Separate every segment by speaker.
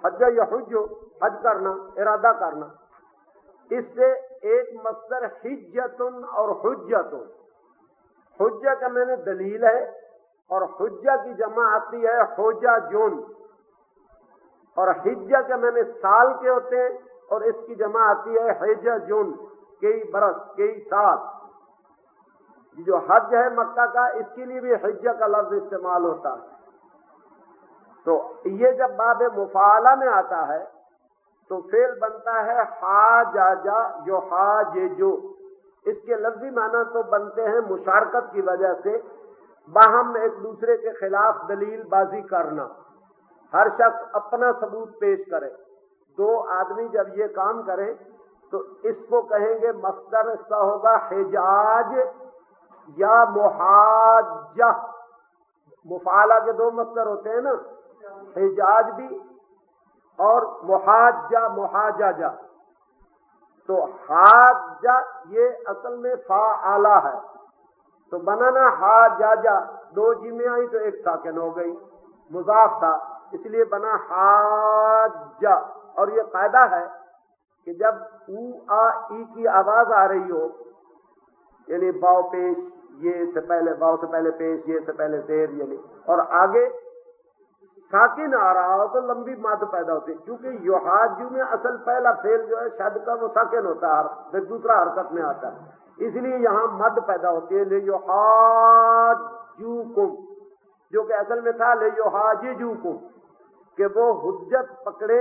Speaker 1: حج یحج، حج کرنا، ارادہ کرنا، اس سے ایک مصدر حجتن اور حجتن، حجہ کا میں نے دلیل ہے، اور حجہ کی جمع آتی ہے حججن، اور حجہ کا میں نے سال کے ہوتے ہیں، اور اس کی جمع آتی ہے حججن، کئی برس، کئی سال۔ جو حج ہے مکہ کا، اس کے لیے بھی حجہ کا لفظ استعمال ہوتا ہے۔ تو یہ جب باب مفاعلہ میں آتا ہے تو فعل بنتا ہے حاجاجا یحاججو، اس کے لفظی معنی تو بنتے ہیں مشارکت کی وجہ سے، باہم ایک دوسرے کے خلاف دلیل بازی کرنا، ہر شخص اپنا ثبوت پیش کرے۔ دو آدمی جب یہ کام کریں تو اس کو کہیں گے مصدر، اس کا ہوگا حجاج یا محاجہ۔ مفعلہ کے دو مصدر ہوتے ہیں نا، حجاج بھی اور محاجہ، محاججہ۔ تو حاجہ یہ اصل میں فاعلہ ہے، تو بنانا حاجاجہ، دو جیمیں آئی تو ایک ساکن ہو گئی، مضاف تھا اس لیے بنا حاجہ۔ اور یہ قاعدہ ہے کہ جب او آ ای کی آواز آ رہی ہو، یعنی باؤ پیش، یہ سے پہلے باؤ سے پہلے پیش، یہ سے پہلے زیر، یعنی اور آگے ساکن آ رہا ہو تو لمبی مد پیدا ہوتی ہے، کیونکہ یحاجو میں اصل پہلا فعل جو ہے شد کا وہ ساکن ہوتا ہے، پھر دوسرا حرکت میں آتا ہے، اس لیے یہاں مد پیدا ہوتی ہے لیحاجوکم، جو کہ اصل میں تھا لیحاججوکم، کہ وہ حجت پکڑے،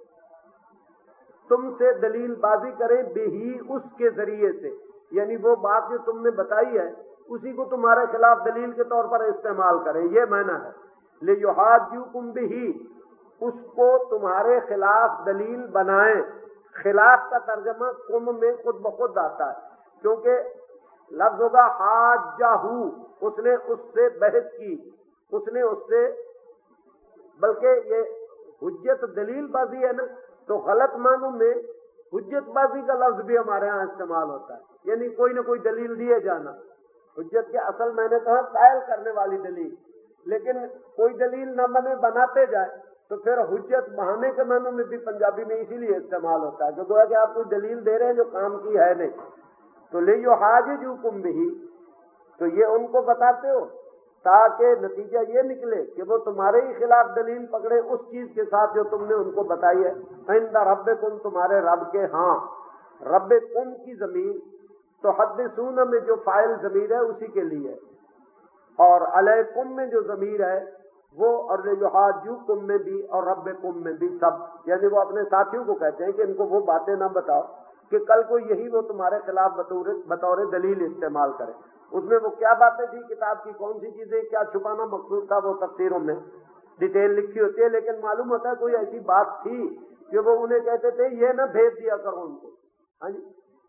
Speaker 1: تم سے دلیل بازی کریں، بہی، اس کے ذریعے سے، یعنی وہ بات جو تم نے بتائی ہے اسی کو تمہارے خلاف دلیل کے طور پر استعمال کریں، یہ معنی ہے لیحاجوکم بہی، اس کو تمہارے خلاف دلیل بنائیں۔ خلاف کا ترجمہ کم میں خود بخود آتا ہے، کیونکہ لفظ ہوگا حاجہو، اس نے اس سے بحث کی، اس نے اس سے، بلکہ یہ حجت دلیل بازی ہے نا، تو غلط معنوں میں حجت بازی کا لفظ بھی ہمارے ہاں استعمال ہوتا ہے، یعنی کوئی نہ کوئی دلیل دیے جانا۔ حجت کے اصل میں نے کہا قائل کرنے والی دلیل، لیکن کوئی دلیل نہ بنے بناتے جائے تو پھر حجت بہانے کے معنوں میں بھی پنجابی میں اسی لیے استعمال ہوتا ہے کہ گویا کہ آپ کوئی دلیل دے رہے ہیں جو کام کی ہے نہیں۔ تو لیحاججوکم بہی، تو یہ ان کو بتاتے ہو تاکہ نتیجہ یہ نکلے کہ وہ تمہارے ہی خلاف دلیل پکڑے اس چیز کے ساتھ جو تم نے ان کو بتائی ہے۔ عند ربکم، تمہارے رب کے ہاں، ربکم کی ضمیر تو تحدثون میں جو فاعل ضمیر ہے اسی کے لیے، اور علیکم میں جو ضمیر ہے وہ، اور لیحاجوکم میں بھی اور ربکم میں بھی، سب، یعنی وہ اپنے ساتھیوں کو کہتے ہیں کہ ان کو وہ باتیں نہ بتاؤ کہ کل کو یہی وہ تمہارے خلاف بطور دلیل استعمال کرے۔ اس میں وہ کیا باتیں تھی، کتاب کی کون سی چیزیں کیا چھپانا مقصود تھا، وہ تفسیروں میں ڈیٹیل لکھی ہوتی ہے، لیکن معلوم ہوتا ہے کوئی ایسی بات تھی کہ وہ انہیں کہتے تھے یہ نہ بھیج دیا کرو ان کو۔ ہاں جی،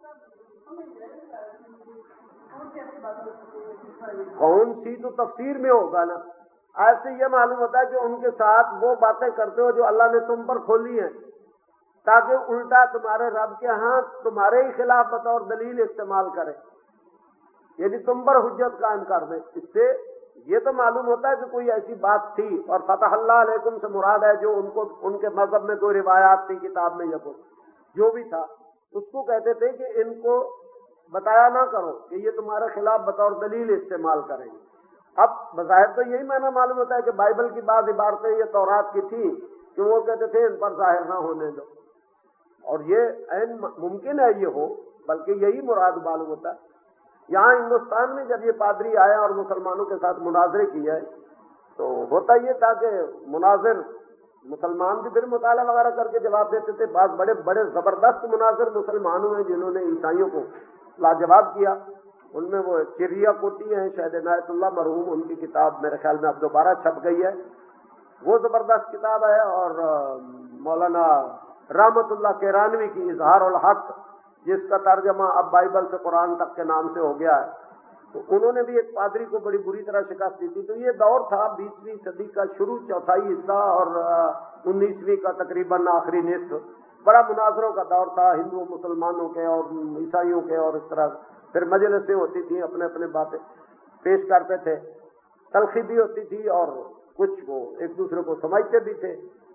Speaker 1: کون سی تو تفسیر میں ہوگا نا، ایسے یہ معلوم ہوتا ہے کہ ان کے ساتھ وہ باتیں کرتے ہو جو اللہ نے تم پر کھولی ہیں، تاکہ الٹا تمہارے رب کے ہاں تمہارے ہی خلاف بطور دلیل استعمال کرے، یعنی تم پر حجت قائم کر دے۔ اس سے یہ تو معلوم ہوتا ہے کہ کوئی ایسی بات تھی، اور فتح اللہ علیکم سے مراد ہے جو ان کے مذہب میں کوئی روایات تھی کتاب میں یا کوئی جو بھی تھا، اس کو کہتے تھے کہ ان کو بتایا نہ کرو کہ یہ تمہارے خلاف بطور دلیل استعمال کریں گے۔ اب بظاہر تو یہی معنی معلوم ہوتا ہے کہ بائبل کی بعض عبارتیں یہ تورات کی تھی کہ وہ کہتے تھے ان پر ظاہر نہ ہونے دو، اور یہ عین ممکن ہے یہ ہو، بلکہ یہی مراد معلوم ہوتا ہے۔ یہاں ہندوستان میں جب یہ پادری آیا اور مسلمانوں کے ساتھ مناظرے کیا تو ہوتا یہ تھا کہ مناظر مسلمان بھی پھر مطالعہ وغیرہ کر کے جواب دیتے تھے، بعض بڑے بڑے زبردست مناظر مسلمانوں ہیں جنہوں نے عیسائیوں کو لاجواب کیا، ان میں وہ چریا کوٹی ہیں شہید عنایت اللہ مرحوم، ان کی کتاب میرے خیال میں اب دوبارہ چھپ گئی ہے، وہ زبردست کتاب ہے، اور مولانا رحمت اللہ کیرانوی کی اظہار الحق، جس کا ترجمہ اب بائبل سے قرآن تک کے نام سے ہو گیا ہے، تو انہوں نے بھی ایک پادری کو بڑی بری طرح شکست دی تھی۔ تو یہ دور تھا 20ویں صدی کا شروع چوتھائی حصہ اور 19ویں کا تقریباً آخری نصف، بڑا مناظروں کا دور تھا، ہندوؤں مسلمانوں کے اور عیسائیوں کے، اور اس طرح پھر مجلسیں ہوتی تھیں، اپنے اپنے باتیں پیش کرتے تھے، تلخی بھی ہوتی تھی اور کچھ وہ ایک دوسرے کو سمجھتے بھی تھے۔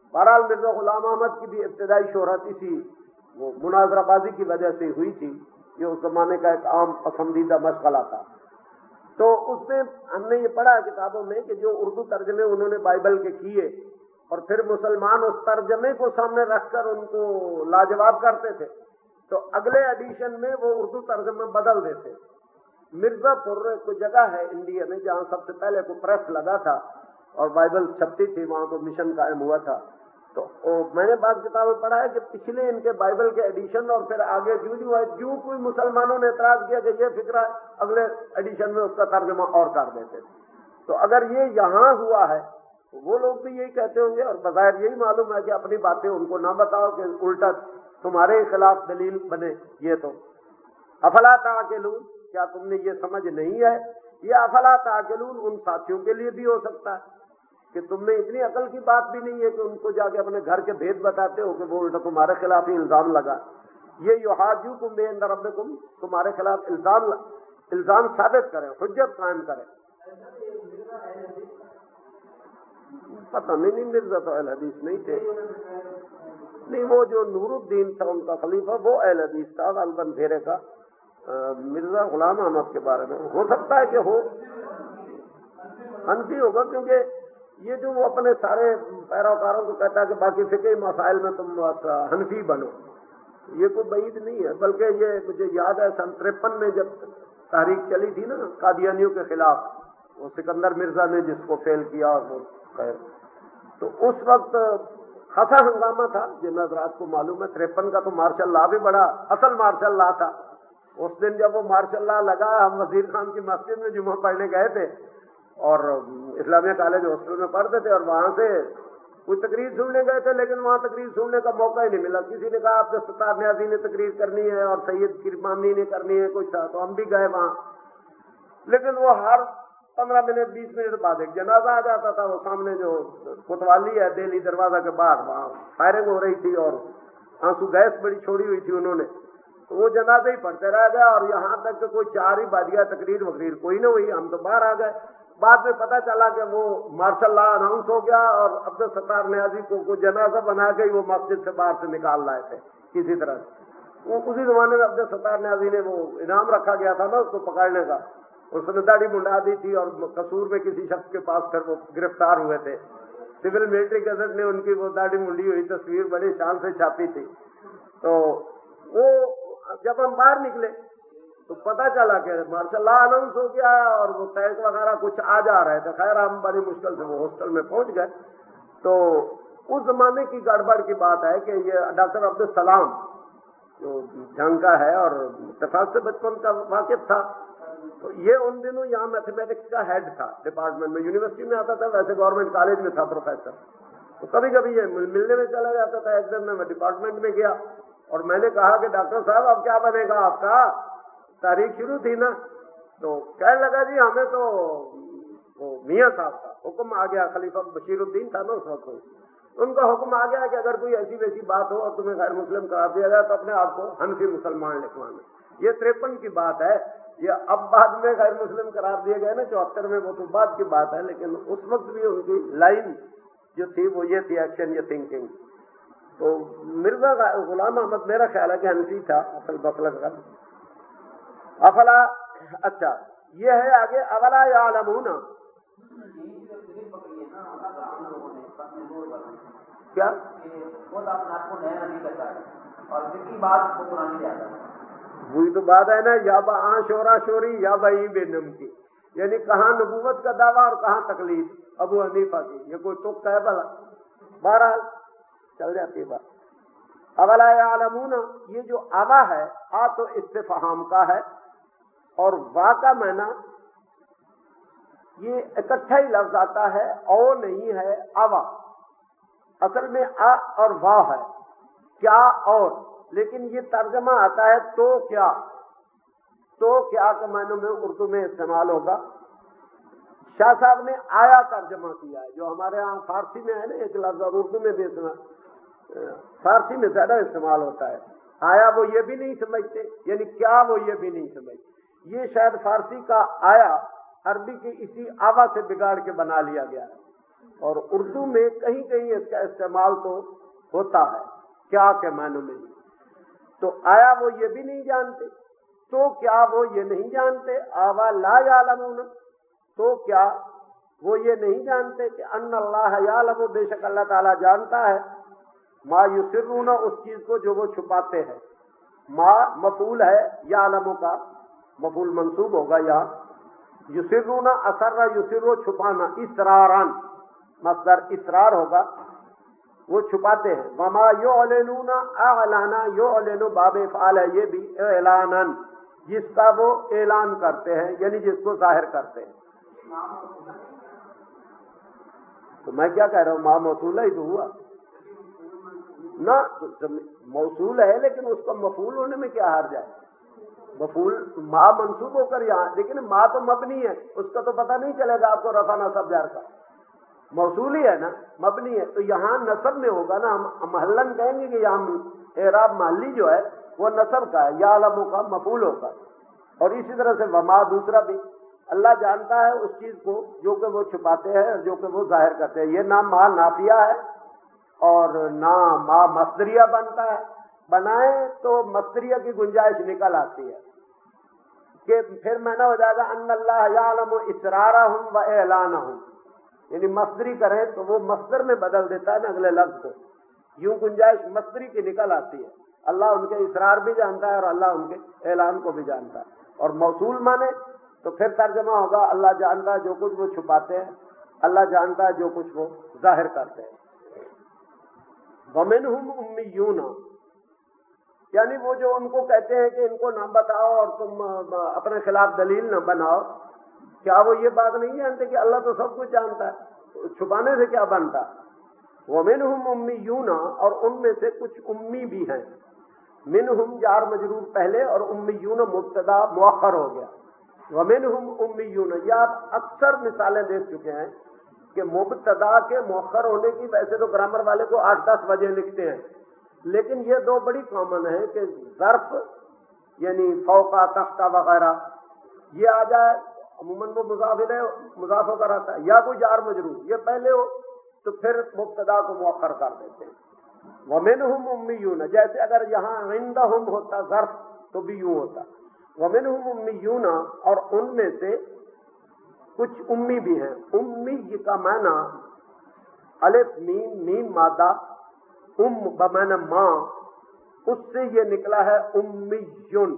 Speaker 1: بہرحال مرزا غلام احمد کی بھی ابتدائی شہرت اسی وہ مناظرہ بازی کی وجہ سے ہوئی تھی. یہ اس زمانے کا ایک عام پسندیدہ مشغلہ تھا. تو اس میں ہم نے یہ پڑھا کتابوں میں کہ جو اردو ترجمے انہوں نے بائبل کے کیے اور پھر مسلمان اس ترجمے کو سامنے رکھ کر ان کو لاجواب کرتے تھے تو اگلے ایڈیشن میں وہ اردو ترجمے بدل دیتے. مرزا پور کوئی جگہ ہے انڈیا میں جہاں سب سے پہلے کوئی پریس لگا تھا اور بائبل چھپتی تھی, وہاں کو مشن قائم ہوا تھا. تو میں نے بعض کتابیں پڑھا ہے کہ پچھلے ان کے بائبل کے ایڈیشن اور پھر آگے جو کوئی مسلمانوں نے اعتراض کیا کہ یہ فکرہ اگلے ایڈیشن میں اس کا ترجمہ اور کر دیتے تھے. تو اگر یہ یہاں ہوا ہے تو وہ لوگ بھی یہی کہتے ہوں گے, اور بظاہر یہی معلوم ہے کہ اپنی باتیں ان کو نہ بتاؤ کہ الٹا تمہارے خلاف دلیل بنے. یہ تو افلا تعقلون, کیا تم نے یہ سمجھ نہیں ہے؟ یہ افلا تعقلون ان ساتھیوں کے لیے بھی ہو سکتا ہے کہ تم میں اتنی عقل کی بات بھی نہیں ہے کہ ان کو جا کے اپنے گھر کے بھید بتاتے ہو کہ وہ الٹا تمہارے خلاف ہی الزام لگا. یہ یحاجوکم بین ربکم, تمہارے خلاف الزام ثابت کریں, حجت قائم کریں. پتہ نہیں مرزا تو اہل حدیث نہیں تھے. نہیں, وہ جو نور الدین تھا ان کا خلیفہ وہ اہل حدیث تھا غالباً پھیرے کا. مرزا غلام احمد کے بارے میں ہو سکتا ہے کہ ہو حنفی ہوگا, کیونکہ یہ جو وہ اپنے سارے پیروکاروں کو کہتا ہے کہ باقی فقہی مسائل میں تم حنفی بنو, یہ کوئی بعید نہیں ہے. بلکہ یہ مجھے یاد ہے سن 53 میں جب تحریک چلی تھی نا قادیانیوں کے خلاف, وہ سکندر مرزا نے جس کو فیل کیا اور وہ خیر, تو اس وقت خاصا ہنگامہ تھا جن حضرات کو معلوم ہے. 53 کا تو مارشل لا بھی بڑا اصل مارشل لا تھا. اس دن جب وہ مارشل لا لگا, ہم وزیر خان کی مسجد میں جمعہ پڑھنے گئے تھے اور اسلامیہ کالج ہاسٹل میں پڑھتے تھے, اور وہاں سے کوئی تقریر سننے گئے تھے لیکن وہاں تقریر سننے کا موقع ہی نہیں ملا. کسی نے کہا عبد الستار نیازی نے تقریر کرنی ہے اور سید کرمانی نے کرنی ہے کچھ تھا, تو ہم بھی گئے وہاں. لیکن وہ ہر 15 منٹ 20 منٹ بعد ایک جنازہ آ جاتا تھا. وہ سامنے جو کوتوالی ہے دہلی دروازہ کے باہر, وہاں فائرنگ ہو رہی تھی اور آنسو گیس بڑی چھوڑی ہوئی تھی انہوں نے, تو وہ جنازے ہی پڑھتے رہ گئے. اور یہاں تک کہ کوئی 4 ہی بج گیا, تقریر وقریر کوئی نہ ہوئی, ہم تو باہر آ گئے. بعد میں پتہ چلا کہ وہ مارشل لا اناؤنس ہو گیا اور عبد الستار نیازی کو جنازہ بنا کے ہی وہ مسجد سے باہر سے نکال لائے تھے کسی طرح سے. وہ اسی زمانے میں عبد الستار نیازی نے وہ انعام رکھا گیا تھا نا اس کو پکڑنے کا, اس نے داڑھی منڈا دی تھی اور قصور میں کسی شخص کے پاس پھر وہ گرفتار ہوئے تھے. سول ملٹری گزٹ نے ان کی وہ داڑھی منڈی ہوئی تصویر بڑی شان سے چھاپی تھی. تو وہ جب ہم باہر نکلے تو پتہ چلا کہ ماشاء اللہ اناؤنس ہو گیا اور وہ ٹینک وغیرہ کچھ آ جا رہے تھے. خیر ہم بڑی مشکل سے وہ ہاسٹل میں پہنچ گئے. تو اس زمانے کی گڑبڑ کی بات ہے کہ یہ ڈاکٹر عبدالسلام جو جنگ کا ہے اور اتفاق سے بچپن کا واقف تھا, تو یہ ان دنوں یہاں میتھمیٹکس کا ہیڈ تھا ڈپارٹمنٹ میں. یونیورسٹی میں آتا تھا, ویسے گورنمنٹ کالج میں تھا پروفیسر. تو کبھی کبھی یہ ملنے میں چلا جاتا تھا. ایک دن میں ڈپارٹمنٹ میں گیا اور میں نے کہا کہ ڈاکٹر صاحب اب کیا بنے گا آپ کا, تاریخ شروع تھی نا. تو کہنے لگا جی ہمیں تو میاں صاحب کا حکم آ گیا, خلیفہ بشیر الدین تھا نا اس وقت, ان کا حکم آ گیا کہ اگر کوئی ایسی ویسی بات ہو اور تمہیں غیر مسلم قرار دیا جائے تو اپنے آپ کو حنفی مسلمان لکھوانا. یہ 53 کی بات ہے. یہ اب بعد میں غیر مسلم قرار دیے گئے نا 74 میں, وہ تو بعد کی بات ہے. لیکن اس وقت بھی ان کی لائن جو تھی وہ یہ تھی, ایکشن یا تھنکنگ. تو مرزا غلام احمد میرا خیال ہے کہ حنفی تھا اصل مسلک کا. افلا, اچھا یہ ہے آگے, اولا یعلمون, کیا وہی تو بات ہے نا, یا با شورا شوری یا بئی بے نم کی, یعنی کہاں نبوت کا دعویٰ اور کہاں تقلید ابو حنیفہ کی. یہ کوئی تک ہے بھلا, بہرحال چل جاتی بات. اولا یعلمون, یہ جو اوا ہے آ تو استفہام کا ہے اور وا کا معنی یہ اکٹھا ہی لفظ آتا ہے, او نہیں ہے اوا. اصل میں آ اور وا ہے, کیا اور, لیکن یہ ترجمہ آتا ہے تو کیا. تو کیا کے معنی میں اردو میں استعمال ہوگا. شاہ صاحب نے آیا ترجمہ کیا ہے, جو ہمارے ہاں فارسی میں ہے نا ایک لفظ, اور اردو میں بھی فارسی میں زیادہ استعمال ہوتا ہے. آیا وہ یہ بھی نہیں سمجھتے, یعنی کیا وہ یہ بھی نہیں سمجھتے. یہ شاید فارسی کا آیا عربی کی اسی آوا سے بگاڑ کے بنا لیا گیا ہے. اور اردو میں کہیں کہیں اس کا استعمال تو ہوتا ہے کیا کے معنی میں. تو آیا وہ یہ بھی نہیں جانتے؟ تو کیا وہ یہ نہیں جانتے آوا لا یعلمون؟ تو کیا وہ یہ نہیں جانتے کہ ان اللہ یعلم، بے شک اللہ تعالیٰ جانتا ہے، ما یسرون، اس چیز کو جو وہ چھپاتے ہیں. ما مفعول ہے، یعلم کا مفعول منصوب ہوگا یہاں. یسرون اسر یسر، چھپانا، اسراران مصدر اسرار ہوگا، وہ چھپاتے ہیں. وما یعلنون اعلانا، یعلن باب افعال ہے یہ بھی، اعلانن جس کا وہ اعلان کرتے ہیں، یعنی جس کو ظاہر کرتے ہیں. تو میں کیا کہہ رہا ہوں، ما موصول ہی تو ہوا نہ، موصول ہے لیکن اس کا مفعول ہونے میں کیا حرج ہے؟ مفعول ما منصوب ہو کر یہاں، لیکن ما تو مبنی ہے، اس کا تو پتہ نہیں چلے گا آپ کو رفع نصب جر کا. موصول ہی ہے نا، مبنی ہے، تو یہاں نصب میں ہوگا نا. ہم محلن کہیں گے کہ یہاں اعراب محلی جو ہے وہ نصب کا ہے، یا علموں کا مفعول ہوگا. اور اسی طرح سے وما دوسرا بھی، اللہ جانتا ہے اس چیز کو جو کہ وہ چھپاتے ہیں اور جو کہ وہ ظاہر کرتے ہیں. یہ نہ ما نافیہ ہے اور نہ ما مصدریہ بنتا ہے. بنائیں تو مصدریہ کی گنجائش نکل آتی ہے کہ پھر معنی ہو جائے گا ان اللہ یعلم اسرارہم و اعلانہم، یعنی مصدری کریں تو وہ مصدر میں بدل دیتا ہے نا اگلے لفظ کو. یوں گنجائش مصدری کی نکل آتی ہے. اللہ ان کے اسرار بھی جانتا ہے اور اللہ ان کے اعلان کو بھی جانتا ہے. اور موصول مانے تو پھر ترجمہ ہوگا اللہ جانتا ہے جو کچھ وہ چھپاتے ہیں، اللہ جانتا ہے جو کچھ وہ ظاہر کرتے ہیں. ومنہم امیون، یعنی وہ جو ان کو کہتے ہیں کہ ان کو نہ بتاؤ اور تم اپنے خلاف دلیل نہ بناؤ، کیا وہ یہ بات نہیں جانتے کہ اللہ تو سب کچھ جانتا ہے، چھپانے سے کیا بنتا؟ ومنہم امیون، اور ان میں سے کچھ امی بھی ہیں. منہم جار مجرور پہلے اور امیون مبتدا مؤخر ہو گیا. ومنہم امیون، یہ آپ اکثر مثالیں دیکھ چکے ہیں کہ مبتدا کے مؤخر ہونے کی ویسے تو گرامر والے کو 8-10 وجہ لکھتے ہیں، لیکن یہ دو بڑی کامن ہیں کہ ظرف یعنی فوقا تحتا وغیرہ یہ آ جائے، عموماً وہ مضاف ہو کر آتا ہے، یا کوئی جار مجرور یہ پہلے ہو تو پھر مبتدا کو مؤخر کر دیتے ہیں. ومنہم امیون، جیسے اگر یہاں عندہم ہوتا ظرف تو بھی یوں ہوتا. ومنہم امیون، اور ان میں سے کچھ امی بھی ہیں. امی کا معنی الف میم مادہ، بمعنی ماں، اس سے یہ نکلا ہے امیون،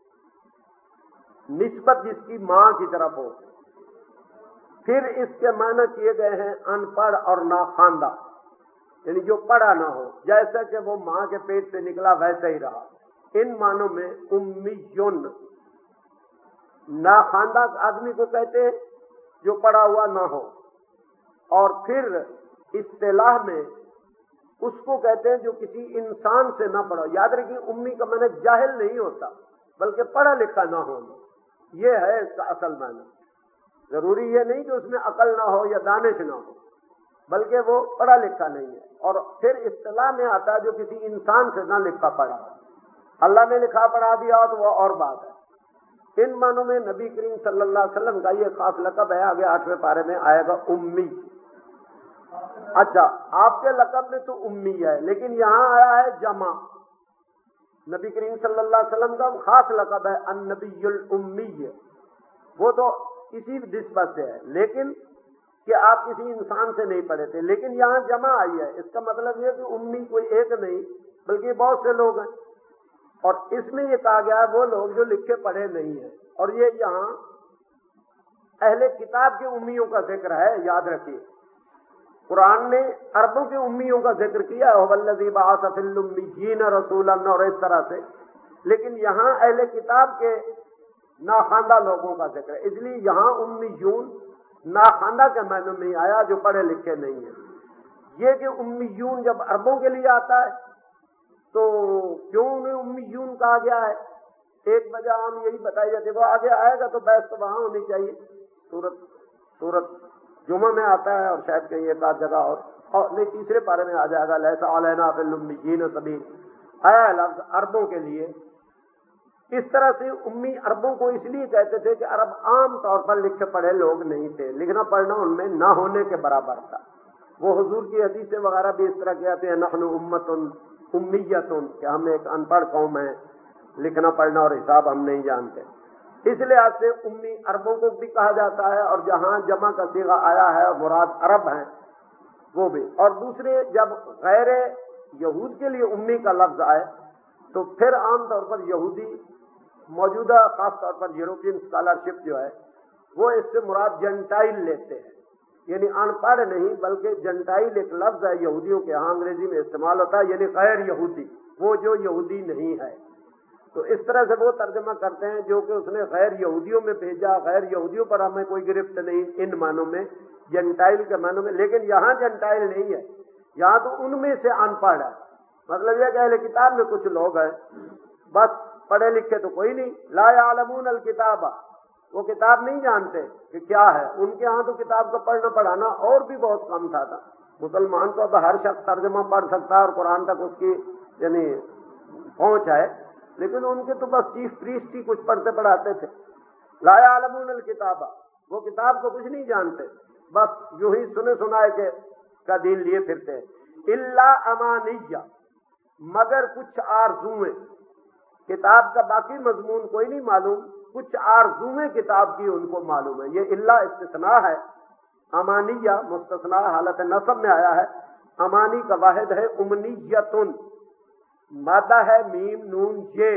Speaker 1: نسبت جس کی ماں کی طرف ہو. پھر اس کے معنی کیے گئے ہیں ان پڑھ اور ناخواندہ، یعنی جو پڑھا نہ ہو، جیسا کہ وہ ماں کے پیٹ سے نکلا ویسے ہی رہا. ان معنوں میں امیون ناخواندہ آدمی کو کہتے ہیں جو پڑھا ہوا نہ ہو. اور پھر اصطلاح میں اس کو کہتے ہیں جو کسی انسان سے نہ پڑھا. یاد رکھیے امی کا معنی جاہل نہیں ہوتا بلکہ پڑھا لکھا نہ ہونا، یہ ہے اس کا اصل معنی. ضروری یہ نہیں کہ اس میں عقل نہ ہو یا دانش نہ ہو، بلکہ وہ پڑھا لکھا نہیں ہے. اور پھر اصطلاح میں آتا ہے جو کسی انسان سے نہ لکھا پڑھا. اللہ نے لکھا پڑھا دیا تو وہ اور بات ہے. ان معنوں میں نبی کریم صلی اللہ علیہ وسلم کا یہ خاص لقب ہے، آگے 8ویں پارے میں آئے گا امی. اچھا، آپ کے لقب میں تو امی ہے، لیکن یہاں آیا ہے جمع. نبی کریم صلی اللہ علیہ وسلم کا خاص لقب ہے النبی الامی، وہ تو اسی نسبت سے ہے، لیکن کہ آپ کسی انسان سے نہیں پڑھے تھے. لیکن یہاں جمع آئی ہے، اس کا مطلب یہ کہ امی کوئی ایک نہیں بلکہ بہت سے لوگ ہیں. اور اس میں یہ کہا گیا ہے وہ لوگ جو لکھے پڑھے نہیں ہیں. اور یہ یہاں اہل کتاب کے امیوں کا ذکر ہے، یاد رکھیے. قرآن نے عربوں کے امیوں کا ذکر کیا ہے، والذی بعث فی الامیین رسولا، اور اس طرح سے. لیکن یہاں اہل کتاب کے ناخواندہ لوگوں کا ذکر ہے، اس لیے یہاں امیون ناخواندہ کے معنی میں آیا جو پڑھے لکھے نہیں ہیں. یہ کہ امیون جب عربوں کے لیے آتا ہے تو کیوں انہیں امیون کہا گیا ہے؟ ایک وجہ ہم یہی بتائی جاتی ہے، وہ آگے آئے گا تو بحث تو وہاں ہونی چاہیے. سورت جمعہ میں آتا ہے اور شاید کہیں ایک آدھ جگہ اور نہیں 3 پارے میں آ جائے گا، لیسا علینا فی الامیین سبیل. آیا ہے لفظ عربوں کے لیے. اس طرح سے امی عربوں کو اس لیے کہتے تھے کہ عرب عام طور پر لکھے پڑھے لوگ نہیں تھے، لکھنا پڑھنا ان میں نہ ہونے کے برابر تھا۔ وہ حضور کی حدیثیں وغیرہ بھی اس طرح کہتے ہیں نحن امت امیت، کہ ہم ایک ان پڑھ قوم ہیں، لکھنا پڑھنا اور حساب ہم نہیں جانتے۔ اس لحاظ سے امی عربوں کو بھی کہا جاتا ہے، اور جہاں جمع کا صیغہ آیا ہے مراد عرب ہیں وہ بھی۔ اور دوسرے جب غیر یہود کے لیے امی کا لفظ آئے تو پھر عام طور پر یہودی موجودہ خاص طور پر یورپین اسکالرشپ جو ہے وہ اس سے مراد جنٹائل لیتے ہیں، یعنی ان پڑھ نہیں بلکہ جنٹائل ایک لفظ ہے یہودیوں کے ہاں انگریزی میں استعمال ہوتا ہے، یعنی غیر یہودی، وہ جو یہودی نہیں ہے۔ تو اس طرح سے وہ ترجمہ کرتے ہیں جو کہ اس نے غیر یہودیوں میں بھیجا، غیر یہودیوں پر ہمیں کوئی گرفت نہیں ان معنوں میں، جنٹائل کے معنوں میں۔ لیکن یہاں جنٹائل نہیں ہے، یہاں تو ان میں سے ان پڑھ ہے۔ مطلب یہ کہ اہل کتاب میں کچھ لوگ ہیں بس پڑھے لکھے تو کوئی نہیں، لا یعلمون الکتاب، وہ کتاب نہیں جانتے کہ کیا ہے۔ ان کے ہاں تو کتاب کا پڑھنا پڑھانا اور بھی بہت کم تھا۔ مسلمان تو اب ہر شخص ترجمہ پڑھ سکتا ہے اور قرآن تک اس کی یعنی پہنچ ہے، لیکن ان کے تو بس چیف پریسٹ ہی کچھ پڑھتے پڑھاتے تھے۔ لا یعلمون الکتاب، وہ کتاب کو کچھ نہیں جانتے، بس یوں ہی سنے سنائے کے کا دین لیے پھرتے ہیں۔ الا امانیہ، مگر کچھ آرزویں، کتاب کا باقی مضمون کوئی نہیں معلوم، کچھ آرزویں کتاب کی ان کو معلوم ہے۔ یہ اللہ استثناء ہے، امانیہ مستثنیٰ حالت نصب میں آیا ہے۔ امانی کا واحد ہے امنیتن، مادہ ہے میم نون یہ،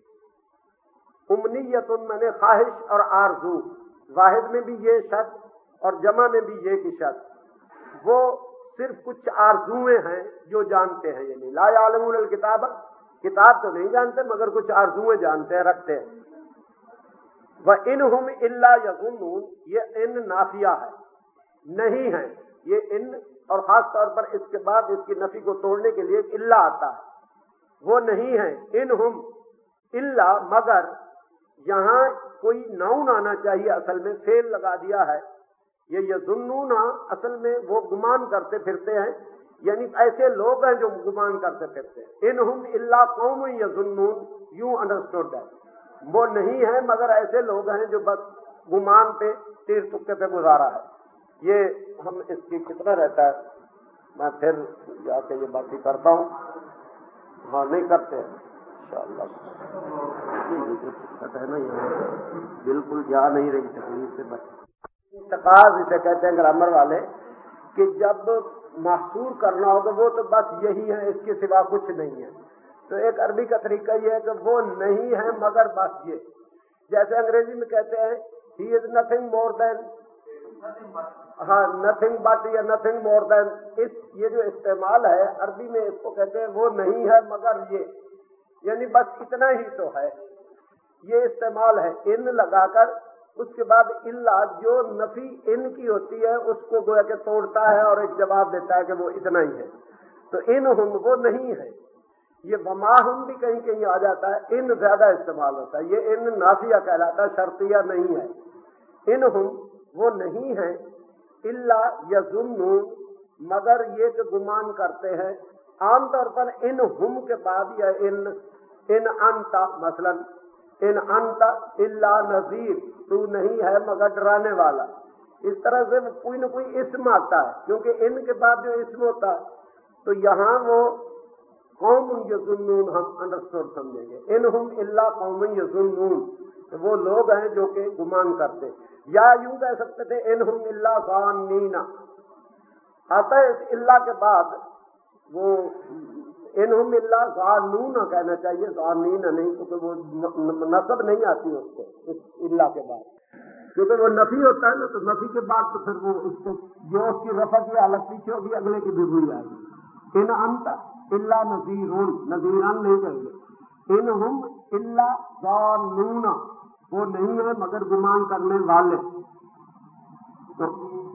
Speaker 1: امنیتن میں نے خواہش اور آرزو، واحد میں بھی یہ شرط اور جمع میں بھی یہ کی شرط، وہ صرف کچھ آرزویں ہیں جو جانتے ہیں، یعنی لا یعلمون الکتاب، کتاب تو نہیں جانتے مگر کچھ آرزویں جانتے ہیں، رکھتے ہیں۔ وَإِنْهُمْ إِلَّا يَظُنُّونَ، یہ ان نافیہ ہے، نہیں ہے، یہ ان، اور خاص طور پر اس کے بعد اس کی نفی کو توڑنے کے لیے الا آتا ہے، وہ نہیں ہے۔ انہم الا، مگر یہاں کوئی ناؤن آنا چاہیے، اصل میں فعل لگا دیا ہے۔ یہ یظنون اصل میں وہ گمان کرتے پھرتے ہیں، یعنی ایسے لوگ ہیں جو گمان کرتے پھرتے ہیں۔ انہم الا قوم یظنون، یوں انڈرسٹوڈ ہے، وہ نہیں ہے مگر ایسے لوگ ہیں جو بس گمان پہ تیر تکے پہ گزارا ہے۔ یہ ہم اس کی کتنا رہتا ہے، میں پھر جا کے یہ باتیں کرتا ہوں، ہاں نہیں کرتے انشاءاللہ، بالکل جا نہیں رہی تکلیف سے بچ۔ انتقاض اسے کہتے ہیں گرامر والے، کہ جب محصور کرنا ہوگا وہ تو بس یہی ہے، اس کے سوا کچھ نہیں ہے۔ تو ایک عربی کا طریقہ یہ ہے کہ وہ نہیں ہے مگر بس یہ، جیسے انگریزی میں کہتے ہیں ہی از نتھنگ مور دین، ہاں نتھنگ بٹ یا نتھنگ مور دین، یہ جو استعمال ہے عربی میں اس کو کہتے ہیں وہ نہیں ہے مگر یہ، یعنی بس اتنا ہی تو ہے۔ یہ استعمال ہے ان لگا کر، اس کے بعد الا جو نفی ان کی ہوتی ہے اس کو گویا کہ توڑتا ہے اور ایک جواب دیتا ہے کہ وہ اتنا ہی ہے۔ تو انہم وہ نہیں ہے، یہ وماہم بھی کہیں کہیں آ جاتا ہے، ان زیادہ استعمال ہوتا ہے، یہ ان نافیہ کہلاتا ہے، شرطیہ نہیں ہے۔ انہم وہ نہیں ہے، الا یظنون مگر یہ کہ گمان کرتے ہیں۔ عام طور پر انہم کے بعد یا ان انت مثلا ان انت الا نذیر، تو نہیں ہے مگر ڈرانے والا، اس طرح سے کوئی نہ کوئی اسم آتا ہے، کیونکہ ان کے بعد جو اسم ہوتا ہے تو یہاں وہ قوم یظنون ہم انڈرسٹوڈ سمجھیں گے، انہم الا قوم یظنون، وہ لوگ ہیں جو کہ گمان کرتے، یا یوں کہہ سکتے تھے انہم الا ظانین، آتا ہے اس الا کے بعد وہ انہم الا ظانون کہنا چاہیے، ظانین نہیں، کیونکہ وہ نصب نہیں آتی اس کو اس الا کے بعد، کیونکہ وہ نفی ہوتا ہے نا، تو نفی کے بعد تو پھر وہ اس کو جو اس کی رفع کی حالت پیچھے ہوگی اگلے کی بھی ہوئی آئے گی۔ ان انت الا نذیرون، نذیران نہیں کہیں گے، انہم الا ظانون، وہ نہیں ہے مگر گمان کرنے والے۔ تو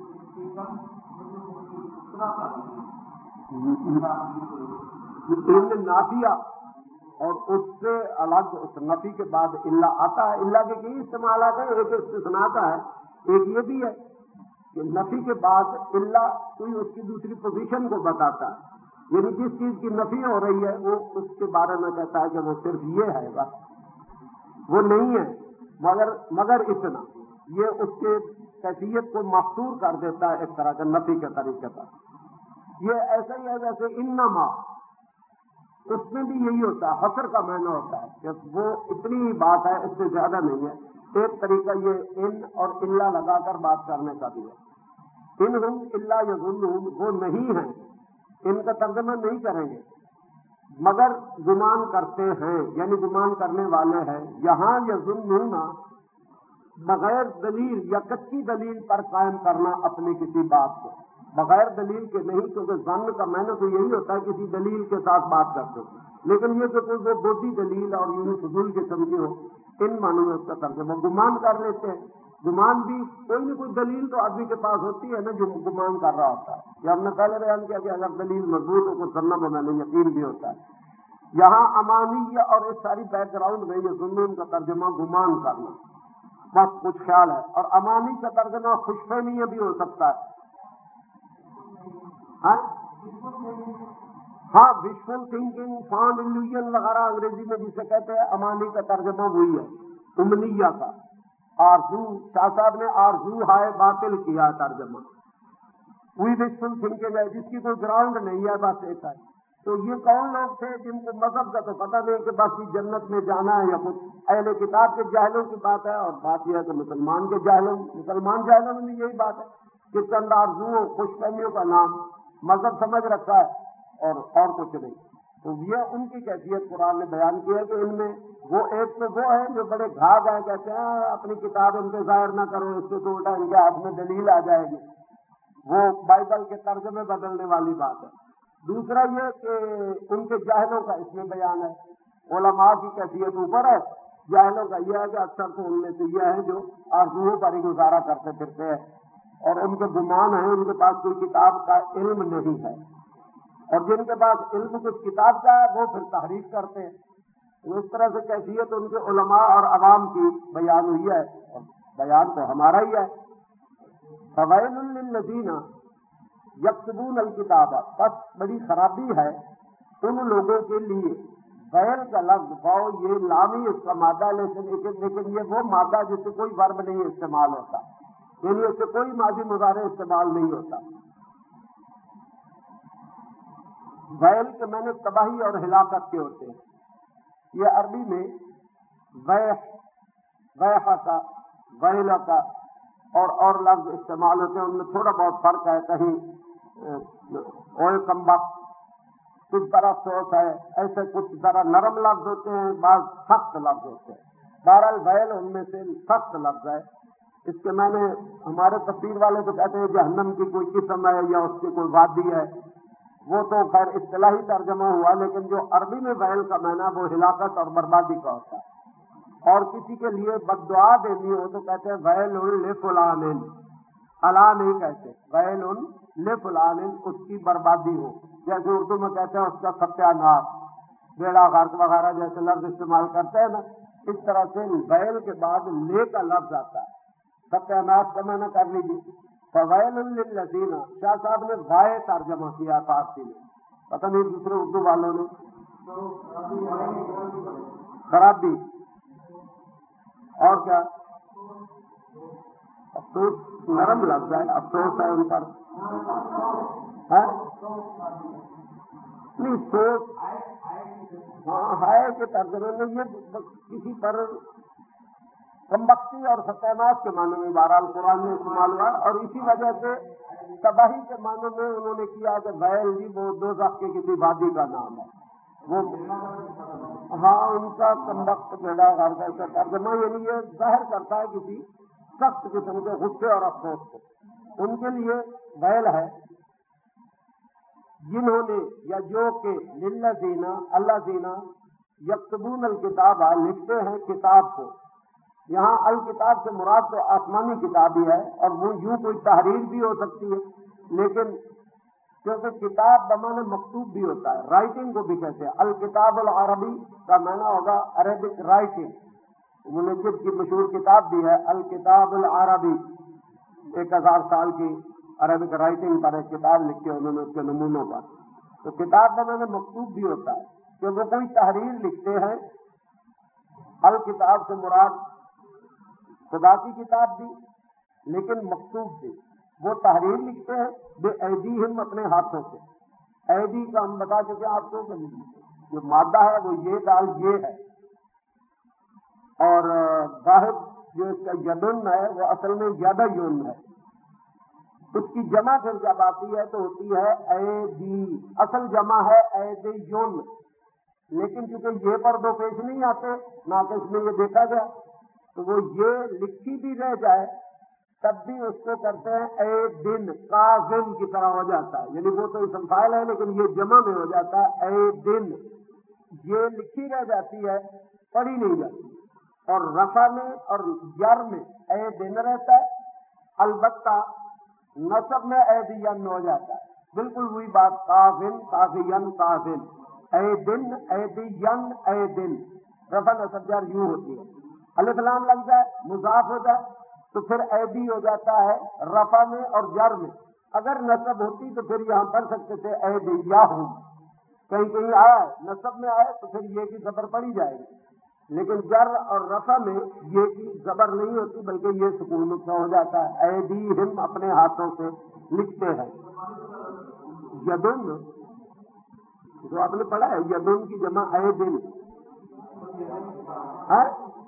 Speaker 1: ان نافیہ اور اس سے الگ اس نفی کے بعد الا آتا ہے، الا کے کئی استعمال آتا ہے، ایک استثناء آتا ہے، ایک یہ بھی ہے کہ نفی کے بعد الا کوئی اس کی دوسری پوزیشن کو بتاتا ہے، یعنی جس چیز کی نفی ہو رہی ہے وہ اس کے بارے میں کہتا ہے کہ وہ صرف یہ ہے بس، وہ نہیں ہے، مگر اتنا، یہ اس کے کیفیت کو محصور کر دیتا ہے ایک طرح کا نفی کے طریقے پر۔ یہ ایسا ہی ہے جیسے انما، اس میں بھی یہی ہوتا ہے، حصر کا معنی ہوتا ہے کہ وہ اتنی ہی بات ہے، اس سے زیادہ نہیں ہے۔ ایک طریقہ یہ ان اور الا لگا کر بات کرنے کا بھی ہے۔ ان ہم الا یظنون، وہ نہیں ہیں، ان کا ترجمہ نہیں کریں گے مگر گمان کرتے ہیں، یعنی گمان کرنے والے ہیں۔ یہاں یظنون بغیر دلیل یا کچی دلیل پر قائم کرنا اپنی کسی بات کو، بغیر دلیل کے نہیں، کیونکہ ظن کا معنی تو یہی ہوتا ہے کسی دلیل کے ساتھ بات کرتے ہیں، لیکن یہ کہ کوئی وہ بوٹی دلیل اور یوں فضول قسم کی ہو، ان معنوں میں اس کا ترجمہ گمان کر لیتے ہیں۔ گمان بھی کوئی نہ کوئی دلیل تو آدمی کے پاس ہوتی ہے نا جو گمان کر رہا ہوتا ہے، یہ ہم نے پہلے بیان کیا کہ اگر دلیل مضبوط ہو تو سننا میں نے یقین بھی ہوتا ہے۔ یہاں امانی اور اس ساری بیک گراؤنڈ میں یہ ظنون کا ترجمہ گمان کرنا، بس کچھ خیال ہے، اور امانی کا ترجمہ خوش فہمی بھی ہو سکتا ہے۔ ہاں، وشفل تھنکنگ، فانڈ الوژن وغیرہ انگریزی میں جسے کہتے ہیں، امانی کا ترجمہ وہی ہے، امنیہ کا۔ آرزو، شاہ صاحب نے آرزو ہائے باطل کیا ترجمہ، وہی وشفل تھنکنگ ہے جس کی کوئی گراؤنڈ نہیں ہے، بس ایک ہے۔ تو یہ کون لوگ تھے جن کو مذہب کا تو پتہ نہیں کہ بس یہ جنت میں جانا ہے یا کچھ، اہل کتاب کے جاہلوں کی بات ہے، اور بات یہ ہے کہ مسلمان جاہلوں میں بھی یہی بات ہے کہ چند آرزوؤں، خوش فہمیوں کا نام مذہب سمجھ رکھا ہے اور کچھ نہیں۔ تو یہ ان کی کیفیت قرآن نے بیان کی ہے کہ ان میں وہ ایک تو وہ ہے جو بڑے گھاگ ہیں، کہتے ہیں اپنی کتاب ان پہ ظاہر نہ کرو، اس سے تو الٹا ان کے ہاتھ میں دلیل آ جائے گی، وہ بائبل کے ترجمے بدلنے والی بات ہے۔ دوسرا یہ کہ ان کے جاہلوں کا اس میں بیان ہے، علماء کی کیفیت اوپر ہے، جاہلوں کا یہ ہے کہ اکثر تو ان میں سے یہ ہے جو آرزوؤں پر ہی گزارا کرتے پھرتے ہیں، اور ان کے گمان ہیں، ان کے پاس کوئی کتاب کا علم نہیں ہے، اور جن کے پاس علم کچھ کتاب کا ہے وہ پھر تحریف کرتے ہیں۔ اس طرح سے کیفیت ان کے علماء اور عوام کی بیان ہوئی ہے، اور بیان تو ہمارا ہی ہے۔ فویل للذین یکتبون الکتاب، بس بڑی خرابی ہے ان لوگوں کے لیے۔ غیر کا لفظ واؤ، یہ لامی اس کا مادہ، لیکن یہ وہ مادہ جس سے کوئی ورب نہیں استعمال ہوتا، یعنی اس سے کوئی ماضی مضارع استعمال نہیں ہوتا۔ ویل کے میں نے تباہی اور ہلاکت کے ہوتے ہیں، یہ عربی میں ویح کا، ویل کا اور لفظ استعمال ہوتے ہیں، ان میں تھوڑا بہت فرق ہے، کہیں اوئے کمبخت، کچھ ذرا افسوس ہے، ایسے کچھ ذرا نرم لفظ ہوتے ہیں، بعض سخت لفظ ہوتے ہیں۔ بہرحال ویل ان میں سے سخت لفظ ہے، اس کے میں نے ہمارے تفسیر والے تو کہتے ہیں جہنم کی کوئی قسم ہے یا اس کی کوئی وادی ہے، وہ تو خیر اصطلاحی ترجمہ ہوا، لیکن جو عربی میں ویل کا معنی وہ ہلاکت اور بربادی کا ہوتا ہے۔ اور کسی کے لیے بد دعا دینی ہو تو کہتے ہیں ویل لفلان، الا نہیں کہتے، ویل لفلان، اس کی بربادی ہو، جیسے اردو میں کہتے ہیں اس کا ستیہ ناش، بیڑا غرق وغیرہ جیسے لفظ استعمال کرتے ہیں نا، اس طرح سے ویل کے بعد لے کا لفظ آتا ہے، ستیہ ناش کا معنی کر لیجیے۔ فویل للذین، شاہ صاحب نے وائے ترجمہ کیا فارسی میں، پتہ نہیں دوسرے اردو والوں نے خرابی، اور کیا افسوس نرم لفظ ہے، افسوس ہے ان پر، نہیں سوچ، ہاں ہے کہ ترجمے میں یہ کسی پر کمبختی اور ستیاناش کے معنی میں بہرحال قرآن میں استعمال ہوا، اور اسی وجہ سے تباہی کے معنی میں انہوں نے کیا کہ ویل جی وہ دوزخ کے کسی وادی کا نام ہے، وہ ہاں ان کا کمبخت بیڑا غرق کا ترجمہ، یعنی یہ ظاہر کرتا ہے کسی سخت قسم کے غصے اور افسوس کو۔ ان کے لیے ویل ہے جنہوں نے یا جو کہ للذین الذین یکتبون الکتاب، لکھتے ہیں کتاب کو، یہاں الکتاب سے مراد تو آسمانی کتاب ہی ہے، اور وہ یوں کوئی تحریر بھی ہو سکتی ہے، لیکن کیونکہ کتاب بمعنی مکتوب بھی ہوتا ہے، رائٹنگ کو بھی کہتے ہیں، الکتاب العربی کا معنی ہوگا عربک رائٹنگ، منجد کی مشہور کتاب بھی ہے الکتاب العربی، 1000 سال کی عربک رائٹنگ پر ایک کتاب لکھی ہے انہوں نے اس کے نمونوں پر۔ تو کتاب بمعنی مکتوب بھی ہوتا ہے کہ وہ کوئی تحریر لکھتے ہیں، الکتاب سے مراد خدا کی کتاب بھی، لیکن مکتوب بھی۔ وہ تحریر لکھتے ہیں بے ایدیہم، اپنے ہاتھوں سے۔ ایدی کا ہم بتا چکے آپ کو کہ جو مادہ ہے وہ یہ دال یہ ہے، اور واحد جو اس کا یدن ہے وہ اصل میں یدیون ہے۔ اس کی جمع پھر جب آتی ہے تو ہوتی ہے ایدی، اصل جمع ہے ایدیون، لیکن چونکہ یہ پر دو پیش نہیں آتے نہ کہ اس میں یہ دیکھا گیا، تو وہ یہ لکھی بھی رہ جائے تب بھی اس کو کرتے ہیں اے دن، کاظم کی طرح ہو جاتا ہے، یعنی وہ تو اسم فاعل ہے لیکن یہ جمع میں ہو جاتا ہے اے دن، یہ لکھی رہ جاتی ہے، پڑھی نہیں جاتی۔ اور رفع میں اور یر میں اے دن رہتا ہے، البتہ نصب میں اے دین ہو جاتا ہے، بالکل وہی بات، کاظم کاظین کاظم، اے دن اے دین اے دن، رفع نصب جر یوں ہوتی ہے۔ الف لام لگ جائے مضاف ہو جائے تو پھر ایدی ہو جاتا ہے رفع میں اور جر میں۔ اگر نصب ہوتی تو پھر یہاں پڑھ سکتے تھے ایدیاہم، کہیں کہیں آیا نصب میں آئے تو پھر یہ کی زبر پڑی جائے گی، لیکن جر اور رفع میں یہ کی زبر نہیں ہوتی بلکہ یہ سکون نقطہ ہو جاتا ہے۔ ایدیہم، اپنے ہاتھوں سے لکھتے ہیں۔ یدن جو آپ نے پڑھا ہے، یدن کی جمع ایدن ہے،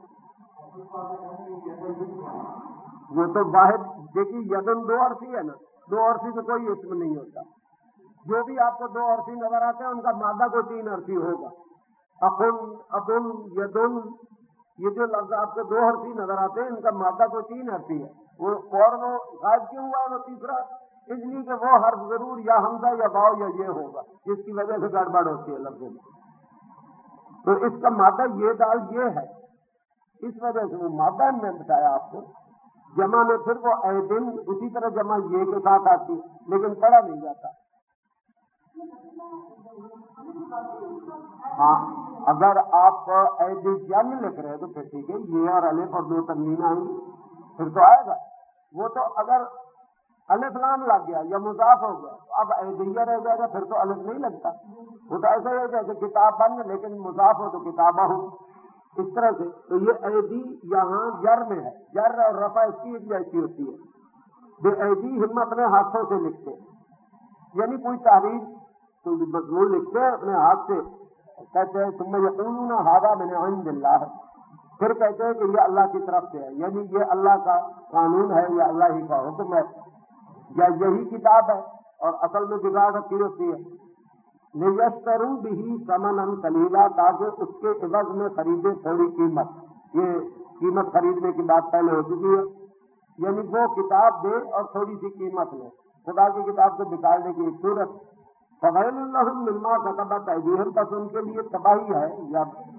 Speaker 1: وہ تو واحد دیکھیے، یدن دو عرفی ہے نا، دو عرفی تو کوئی اسم نہیں ہوتا، جو بھی آپ کو دو عرفی نظر آتے ہیں ان کا مادہ کو تین عرفی ہوگا، اخن ابن یدن، یہ جو لفظ آپ کو دو حرفی نظر آتے ہیں ان کا مادہ کو تین حرفی ہے، وہ اور وہ غائب کیوں ہوا ہے وہ تیسرا؟ اس لیے کہ وہ حرف ضرور یا حمزہ یا واو یا یہ ہوگا، جس کی وجہ سے گڑبڑ ہوتی ہے لفظوں میں۔ تو اس کا مادہ یہ دال یہ ہے، اس وجہ سے وہ مادہ میں بتایا آپ کو۔ جمع میں پھر وہ اے دن اسی طرح جمع یہ کے ساتھ آتی، لیکن پڑھا نہیں جاتا۔ ہاں، اگر آپ ایدیان لکھ رہے تو پھر ٹھیک ہے، یہ اور الف اور دو تنوین آئیں گی پھر تو آئے گا۔ وہ تو اگر الف لام لگ گیا یا مضاف ہو گیا تو اب ایدیہ رہ جائے گا، پھر تو الف نہیں لگتا۔ وہ تو ایسا ہی ہے جیسے کتاب بن لیکن مضاف ہو تو کتابہ ہو، اس طرح سے۔ تو یہ ایدی یہاں جر میں ہے، جر اور رفع اس کی ایک جیسی ہوتی ہے۔ بے ایدی ہم اپنے ہاتھوں سے لکھتے ہیں، یعنی کوئی تحریر کوئی مضمون لکھتے ہیں اپنے ہاتھ سے، کہتے ہیں ثم یقولون ھذا من عند اللہ، پھر کہتے ہیں کہ یہ اللہ کی طرف سے ہے، یعنی یہ اللہ کا قانون ہے یا اللہ ہی کا حکم ہے یا یہی کتاب ہے، اور اصل میں بگاڑ رکھی ہوتی ہے۔ لیشتروا بہ ثمنا قلیلا، تاکہ اس کے عوض میں خریدے تھوڑی قیمت۔ یہ قیمت خریدنے کی بات پہلے ہو چکی ہے، یعنی وہ کتاب دے اور تھوڑی سی قیمت لے، خدا کی کتاب کو بگاڑنے کی ایک صورت۔ فویل لہم مما کتبت ایدیہم، بس ان کے لیے تباہی ہے یا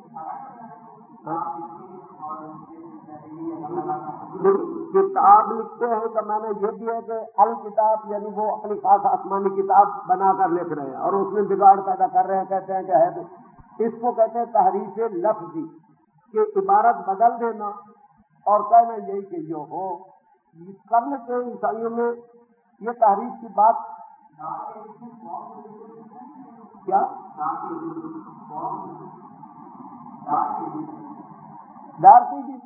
Speaker 1: کتاب لکھتے ہیں تو میں نے یہ بھی ہے کہ الکتاب یعنی وہ اپنی خاص آسمانی کتاب بنا کر لکھ رہے ہیں اور اس میں بگاڑ پیدا کر رہے ہیں، کہتے ہیں کہ ہے، اس کو کہتے ہیں تحریف لفظی، کہ عبارت بدل دینا اور کہنا یہی کہ یہ ہو کرنے کے عیسائیوں میں یہ تحریف کی بات کیا دارتی بھی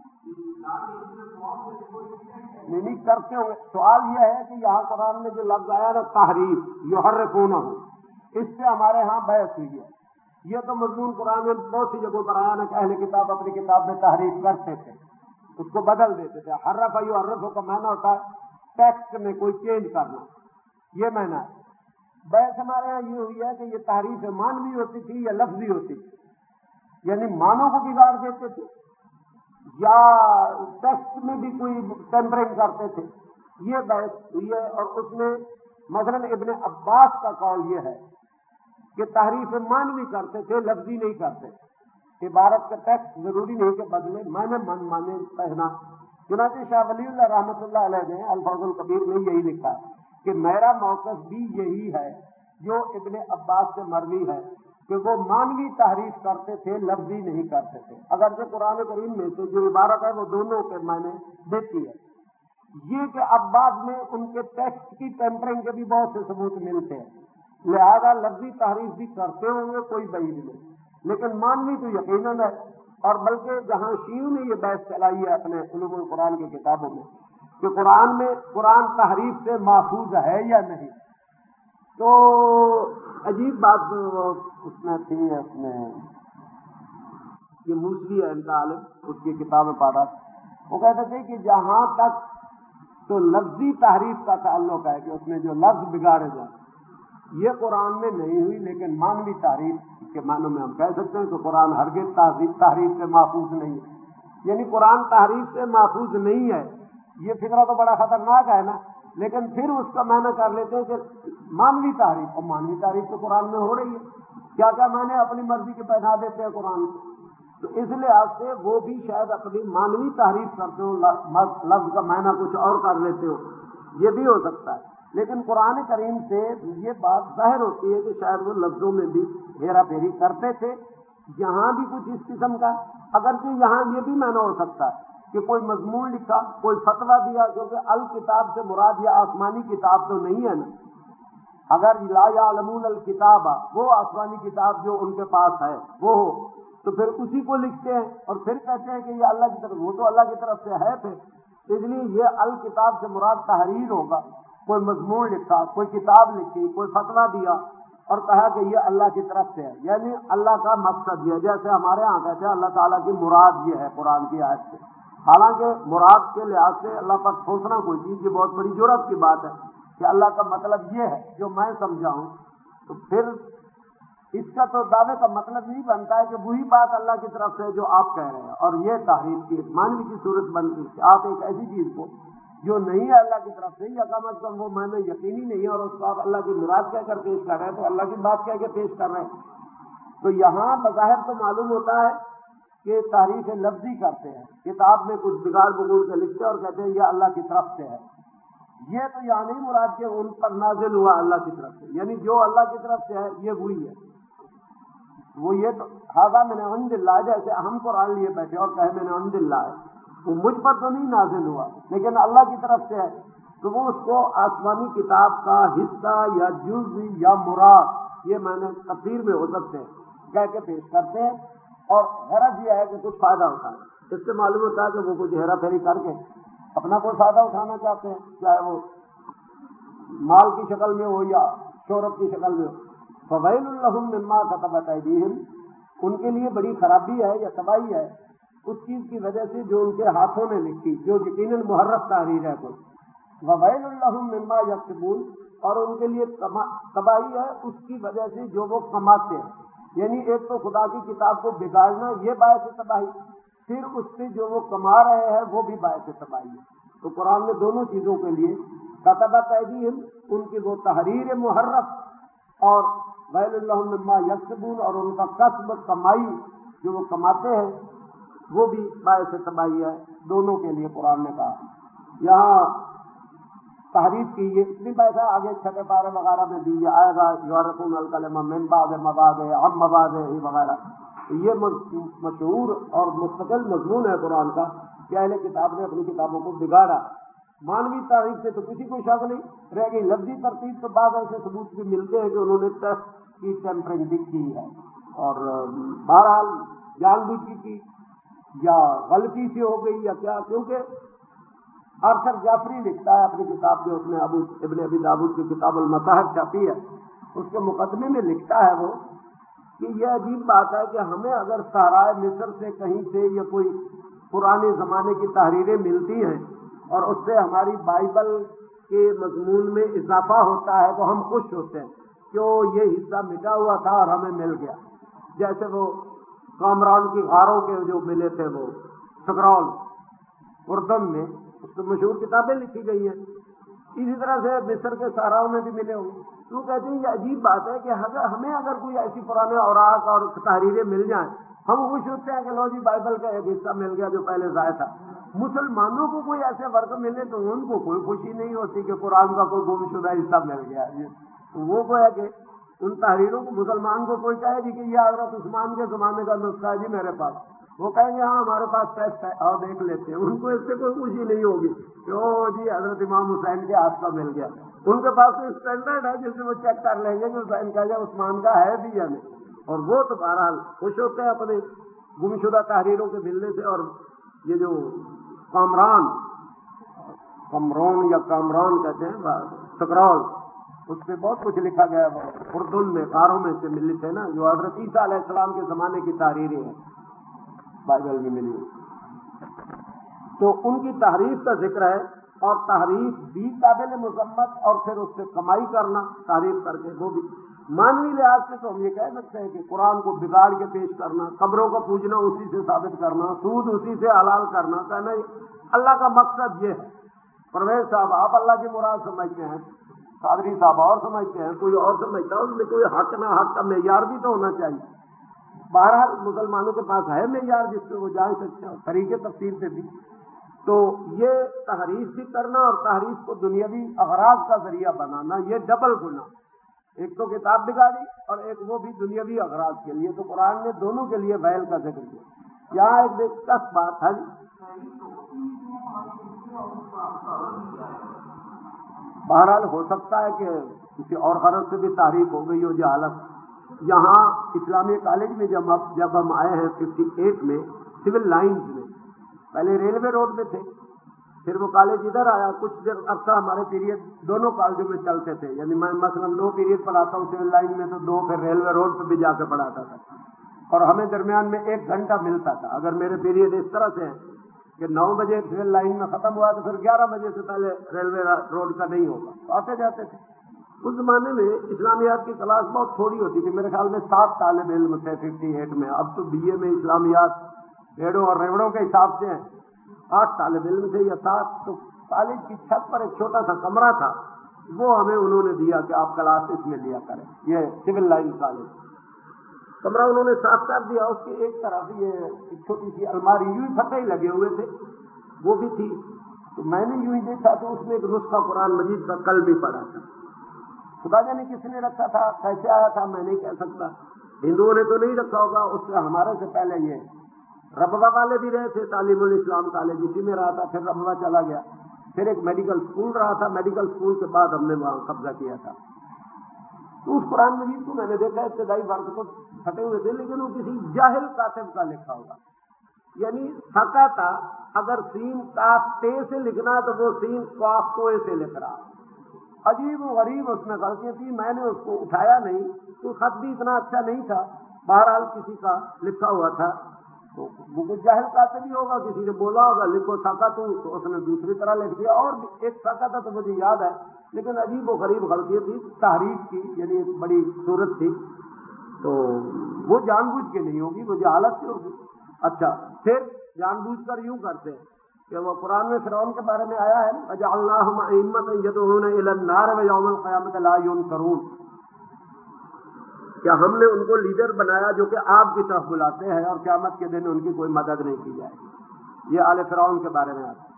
Speaker 1: نہیں کرتے ہوئے۔ سوال یہ ہے کہ یہاں قرآن میں جو لفظ آیا نا تحریف، یحرفونہ، اس سے ہمارے ہاں بحث ہوئی ہے۔ یہ تو مضمون قرآن میں بہت سی جگہوں پر آیا نا کہ اہل کتاب اپنی کتاب میں تحریف کرتے تھے، اس کو بدل دیتے تھے۔ حرف یحرف کا معنی ہوتا ہے ٹیکسٹ میں کوئی چینج کرنا، یہ معنی ہے۔ بحث ہمارے یہاں یہ ہوئی ہے کہ یہ تحریف معنوی ہوتی تھی یا لفظی ہوتی تھی، یعنی معنوں کو بگاڑ دیتے تھے یا ٹیکسٹ میں بھی کوئی ٹیمپرنگ کرتے تھے، یہ بحث ہوئی ہے۔ اور اس میں مثلاً ابن عباس کا قول یہ ہے کہ تحریف معنوی کرتے تھے، لفظی نہیں کرتے تھے۔ عبارت کا ٹیکسٹ ضروری نہیں کہ بدلے، معنی من مانے پہنا۔ چنانچہ شاہ ولی اللہ رحمۃ اللہ علیہ نے الفاظ القبیر میں یہی لکھا ہے کہ میرا موقف بھی یہی ہے جو ابن عباس سے مروی ہے کہ وہ مانوی تحریف کرتے تھے، لفظی نہیں کرتے تھے، اگرچہ قرآن کریم میں سے جو عبارت ہے وہ دونوں کے معنی دیتی ہے۔ یہ کہ اب بعد میں ان کے ٹیکسٹ کی ٹیمپرنگ کے بھی بہت سے ثبوت ملتے ہیں، لہذا لفظی تحریف بھی کرتے ہوں گے کوئی بعید نہیں، لیکن مانوی تو یقیناً ہے۔ اور بلکہ جہاں شیعوں نے یہ بحث چلائی ہے اپنے علوم القرآن کی کتابوں میں کہ قرآن تحریف سے محفوظ ہے یا نہیں، تو عجیب بات اس میں تھی، اس میں یہ موسوی ہے ان کا عالم، اس کی کتابیں پڑھا، وہ کہتے تھے کہ جہاں تک تو لفظی تحریف کا تعلق ہے کہ اس میں جو لفظ بگاڑے جائیں، یہ قرآن میں نہیں ہوئی، لیکن مانوی تحریف کے معنوں میں ہم کہہ سکتے ہیں کہ قرآن ہرگز تحریف سے محفوظ نہیں ہے، یعنی قرآن تحریف سے محفوظ نہیں ہے، یہ فکرہ تو بڑا خطرناک ہے نا، لیکن پھر اس کا معنی کر لیتے ہیں کہ مانوی تحریف، اور مانوی تحریف تو قرآن میں ہو رہی ہے، کیا کیا معنی اپنی مرضی کے پہنا دیتے ہیں قرآن کو، تو اس لحاظ سے وہ بھی شاید اپنی مانوی تعریف کرتے ہو، لفظ کا معنی کچھ اور کر لیتے ہو، یہ بھی ہو سکتا ہے، لیکن قرآن کریم سے یہ بات ظاہر ہوتی ہے کہ شاید وہ لفظوں میں بھی ہیرا پھیری کرتے تھے، یہاں بھی کچھ اس قسم کا، اگرچہ یہاں یہ بھی معنی ہو سکتا ہے کہ کوئی مضمون لکھا، کوئی فتویٰ دیا، کیونکہ الکتاب سے مراد یہ آسمانی کتاب تو نہیں ہے نا، اگر لا یعلمون الکتاب وہ آسمانی کتاب جو ان کے پاس ہے وہ ہو تو پھر اسی کو لکھتے ہیں اور پھر کہتے ہیں کہ یہ اللہ کی طرف، وہ تو اللہ کی طرف سے ہے پھر، اس لیے یہ الکتاب سے مراد تحریر ہوگا، کوئی مضمون لکھا، کوئی کتاب لکھی، کوئی فتویٰ دیا اور کہا کہ یہ اللہ کی طرف سے ہے، یعنی اللہ کا مقصد یہ، جیسے ہمارے ہاں کہتے ہیں اللہ تعالیٰ کی مراد یہ ہے قرآن کی آیت سے، حالانکہ مراد کے لحاظ سے اللہ پر ٹھوسنا کوئی چیز یہ بہت بڑی جرأت کی بات ہے کہ اللہ کا مطلب یہ ہے جو میں سمجھا ہوں، تو پھر اس کا تو دعوے کا مطلب یہی بنتا ہے کہ وہی بات اللہ کی طرف سے جو آپ کہہ رہے ہیں، اور یہ تحریف کی مانوی کی صورت بنتی ہے کہ آپ ایک ایسی چیز کو جو نہیں ہے اللہ کی طرف سے، یا کم از کم وہ معنی یقینی نہیں ہے اور اس کو آپ اللہ کی مراد کہہ کر پیش کر رہے ہیں، تو اللہ کی بات کہہ کے پیش کر رہے ہیں، تو یہاں بظاہر تو معلوم ہوتا ہے کہ تحریف لفظی کرتے ہیں، کتاب میں کچھ بگاڑ بگوڑ کے لکھتے ہیں اور کہتے ہیں یہ اللہ کی طرف سے ہے، یہ تو یہاں نہیں مراد کہ ان پر نازل ہوا اللہ کی طرف سے، یعنی جو اللہ کی طرف سے ہے یہ وہی ہے، وہ یہ تو ہاذا من عند اللہ، جیسے ہم قرآن لیے بیٹھے اور کہے من عند اللہ ہے، وہ مجھ پر تو نہیں نازل ہوا لیکن اللہ کی طرف سے ہے، تو وہ اس کو آسمانی کتاب کا حصہ یا جز یا مراد، یہ معنی تفسیر میں ہو سکتے ہیں، کہہ کے پیش کرتے ہیں، اور غرض یہ ہے کہ کچھ فائدہ اٹھانا، اس سے معلوم ہوتا ہے کہ وہ کچھ ہیرا پھیری کر کے اپنا کوئی فائدہ اٹھانا چاہتے ہیں، چاہے وہ مال کی شکل میں ہو یا شہرت کی شکل میں ہو، فویل لہم مما کتبت ایدیہم، ان کے لیے بڑی خرابی ہے یا تباہی ہے اس چیز کی وجہ سے جو ان کے ہاتھوں نے لکھی، جو یقیناً محرف تحریر ہے کوئی، وویل لہم مما یکسبون، اور ان کے لیے تباہی ہے اس کی وجہ سے جو وہ کماتے ہیں، یعنی ایک تو خدا کی کتاب کو بگاڑنا یہ باعث تباہی، پھر اس سے جو وہ کما رہے ہیں وہ بھی باعث تباہی ہے، تو قرآن میں دونوں چیزوں کے لیے کتبت ایدیہم، ان کی وہ تحریر محرف، اور ویل لہم مما یکسبون، اور ان کا کسب کمائی جو وہ کماتے ہیں وہ بھی باعث تباہی ہے، دونوں کے لیے قرآن نے کہا۔ یہاں تحریف کی یہ اتنی بحث ہے، آگے چھٹے پارے وغیرہ میں بھی یہ آئے گا، یعرفون الکلمہ من بعد مواضع عن مواضع وغیرہ، یہ مشہور اور مستقل مضمون ہے قرآن کا کہ اہل کتاب نے اپنی کتابوں کو بگاڑا، مانوی تاریخ سے تو کسی کو شک نہیں رہ گئی، لفظی ترتیب تو بعض ایسے ثبوت بھی ملتے ہیں کہ انہوں نے ٹیسٹ کی ٹیمپرنگ بھی کی ہے، اور بہرحال جان بوجھ کی یا غلطی سے ہو گئی یا کیا، کیونکہ آرثر جعفری لکھتا ہے اپنی کتاب جو اس نے ابن ابی داؤد کی کتاب المصاحف چھاپی ہے، اس کے مقدمے میں لکھتا ہے وہ کہ یہ عجیب بات ہے کہ ہمیں اگر صحرائے مصر سے کہیں سے یا کوئی پرانے زمانے کی تحریریں ملتی ہیں اور اس سے ہماری بائبل کے مضمون میں اضافہ ہوتا ہے تو ہم خوش ہوتے ہیں کہ یہ حصہ مٹا ہوا تھا اور ہمیں مل گیا، جیسے وہ کامران کی غاروں کے جو ملے تھے وہ سکرول اردن میں، اس کو مشہور کتابیں لکھی گئی ہیں، اسی طرح سے مصر کے صحراؤں میں بھی ملے ہوں گے، تو کہتے ہیں یہ عجیب بات ہے کہ ہمیں اگر کوئی ایسی پرانے اوراق اور تحریریں مل جائیں ہم خوش ہوتے ہیں کہ لو جی بائبل کا ایک حصہ مل گیا جو پہلے ضائع تھا، مسلمانوں کو کوئی ایسے ورق ملے تو ان کو کوئی خوشی نہیں ہوتی کہ قرآن کا کوئی گم شدہ حصہ مل گیا، وہ گویا کہ ان تحریروں کو مسلمان کو کوئی کہے گی کہ یہ حضرت عثمان کے زمانے کا نسخہ ہے جی میرے پاس، وہ کہیں گے ہاں ہمارے پاس ٹیسٹ ہے اور دیکھ لیتے ہیں، ان کو اس سے کوئی خوشی نہیں ہوگی کہ او جی حضرت امام حسین کے ہاتھ کا مل گیا، ان کے پاس تو اسٹینڈرڈ ہے جس سے وہ چیک کر لیں گے کہ حسین کا یا عثمان کا ہے بھی یا نہیں، اور وہ تو بہرحال خوش ہوتے ہیں اپنے گمشدہ تحریروں کے ملنے سے، اور یہ جو کامران یا کامران کہتے ہیں سکرول، اس پہ بہت کچھ لکھا گیا ہے، اردن میں غاروں میں سے ملی تھے نا، جو حضرت عیسیٰ علیہ السلام کے زمانے کی تحریریں ہیں بائبل میں ملی، تو ان کی تحریف کا ذکر ہے، اور تحریف بھی قابل مذمت، اور پھر اس سے کمائی کرنا تحریف کر کے، وہ بھی مانوی لحاظ سے تو ہم یہ کہہ سکتے ہیں کہ قرآن کو بگاڑ کے پیش کرنا، قبروں کا پوجنا اسی سے ثابت کرنا، سود اسی سے حلال کرنا، کہنا اللہ کا مقصد یہ ہے۔ پرویز صاحب آپ اللہ کی مراد سمجھتے ہیں، قادری صاحب اور سمجھتے ہیں، کوئی اور سمجھتا ہے، اس میں کوئی حق نہ حق کا معیار بھی تو ہونا چاہیے۔ بہرحال مسلمانوں کے پاس ہے معیار جس پہ وہ جان سکتے ہیں، طریقے تفسیر پہ بھی۔ تو یہ تحریف بھی کرنا اور تحریف کو دنیاوی اغراض کا ذریعہ بنانا، یہ ڈبل گناہ، ایک تو کتاب بگاڑی اور ایک وہ بھی دنیاوی اغراض کے لیے، تو قرآن نے دونوں کے لیے ویل کا ذکر کیا۔ یہاں ایک دلچسپ بات ہے، بہرحال ہو سکتا ہے کہ کسی اور غرض سے بھی تحریف ہو گئی ہو جہالت۔ یہاں اسلامیہ کالج میں جب ہم آئے ہیں 58 میں، سول لائنز میں، پہلے ریلوے روڈ میں تھے، پھر وہ کالج ادھر آیا، کچھ دیر عرصہ ہمارے پیریڈ دونوں کالجوں میں چلتے تھے، یعنی میں مثلا 2 پیریڈ پڑھاتا ہوں سول لائن میں، تو 2 پھر ریلوے روڈ پہ بھی جا کے پڑھاتا تھا، اور ہمیں درمیان میں 1 گھنٹہ ملتا تھا۔ اگر میرے پیریڈ اس طرح سے ہیں کہ 9 بجے سول لائن میں ختم ہوا تو پھر 11 بجے سے پہلے ریلوے روڈ کا نہیں ہوگا، تو آتے جاتے تھے۔ اس زمانے میں اسلامیات کی کلاس بہت تھوڑی ہوتی تھی، میرے خیال میں 7 طالب علم تھے 58 میں، اب تو BA میں اسلامیات بھیڑوں اور ریوڑوں کے حساب سے ہیں، 8 طالب علم تھے یا 7۔ تو کالج کی چھت پر ایک چھوٹا سا کمرہ تھا، وہ ہمیں انہوں نے دیا کہ آپ کلاس اس میں لیا کریں، یہ سول لائن کالج کمرہ انہوں نے صاف کر دیا، اس کی ایک طرف یہ ایک چھوٹی سی الماری یوں ہی پھٹے ہی لگے ہوئے تھے، وہ بھی تھی، تو میں نے یوں ہی دیکھا تو اس میں ایک نسخہ قرآن مجید کا کل بھی پڑھا تھا، خدا جانے کس نے رکھا تھا، کیسے آیا تھا میں نہیں کہہ سکتا، ہندوؤں نے تو نہیں رکھا ہوگا، اس سے ہمارے سے پہلے یہ ربوہ والے بھی رہے تھے، تعلیم الاسلام کالج اسی میں رہا تھا، پھر ربوہ چلا گیا، پھر ایک میڈیکل اسکول رہا تھا، میڈیکل اسکول کے بعد ہم نے وہاں قبضہ کیا تھا۔ تو اس قرآن مجید کو میں نے دیکھا ابتدائی ورق تو پھٹے ہوئے تھے، لیکن وہ کسی جاہل کاتب کا لکھا ہوگا، یعنی سکا تھا، اگر سین کاف تے سے لکھنا تو وہ سین کاف توئے سے لکھ رہا، عجیب و غریب اس میں غلطیاں تھی، میں نے اس کو اٹھایا نہیں، تو خط بھی اتنا اچھا نہیں تھا، بہرحال کسی کا لکھا ہوا تھا، تو وہ کچھ جاہل کاتب بھی ہوگا، کسی نے بولا ہوگا لکھو سکا تو اس نے دوسری طرح لکھ دیا، اور ایک سکا تھا تو مجھے یاد ہے، لیکن عجیب و غریب غلطیاں تھی، تحریف کی، یعنی ایک بڑی صورت تھی، تو وہ جان بوجھ کے نہیں ہوگی، وہ جہالت سے ہوگی۔ اچھا، پھر جان بوجھ کر یوں کرتے ہیں کہ وہ قرآن میں فرعون کے بارے میں آیا ہے، وَجَعَلْنَاهُمْ أَئِمَّةً يَدْعُونَ إِلَى النَّارِ وَيَوْمَ الْقِيَامَةِ لَا يُنصَرُونَ، کیا ہم نے ان کو لیڈر بنایا جو کہ آگ کی طرف بلاتے ہیں، اور قیامت کے دن ان کی کوئی مدد نہیں کی جائے گی۔ یہ آل فرعون کے بارے میں آتا ہے۔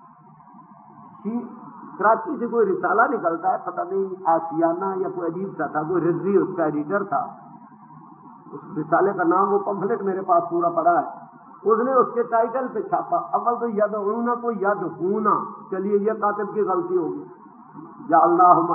Speaker 1: کراچی سے کوئی رسالہ نکلتا ہے، پتہ نہیں آسیانہ یا کوئی عجیب سا تھا، کوئی رضوی اس کا ایڈیٹر تھا، اس رسالے کا نام، وہ پمفلٹ میرے پاس پورا پڑا ہے، اس نے اس کے ٹائٹل پہ چھاپا، اول تو یدعون کو یدعون، چلیے یہ کاتب کی غلطی ہوگی، جعلناہم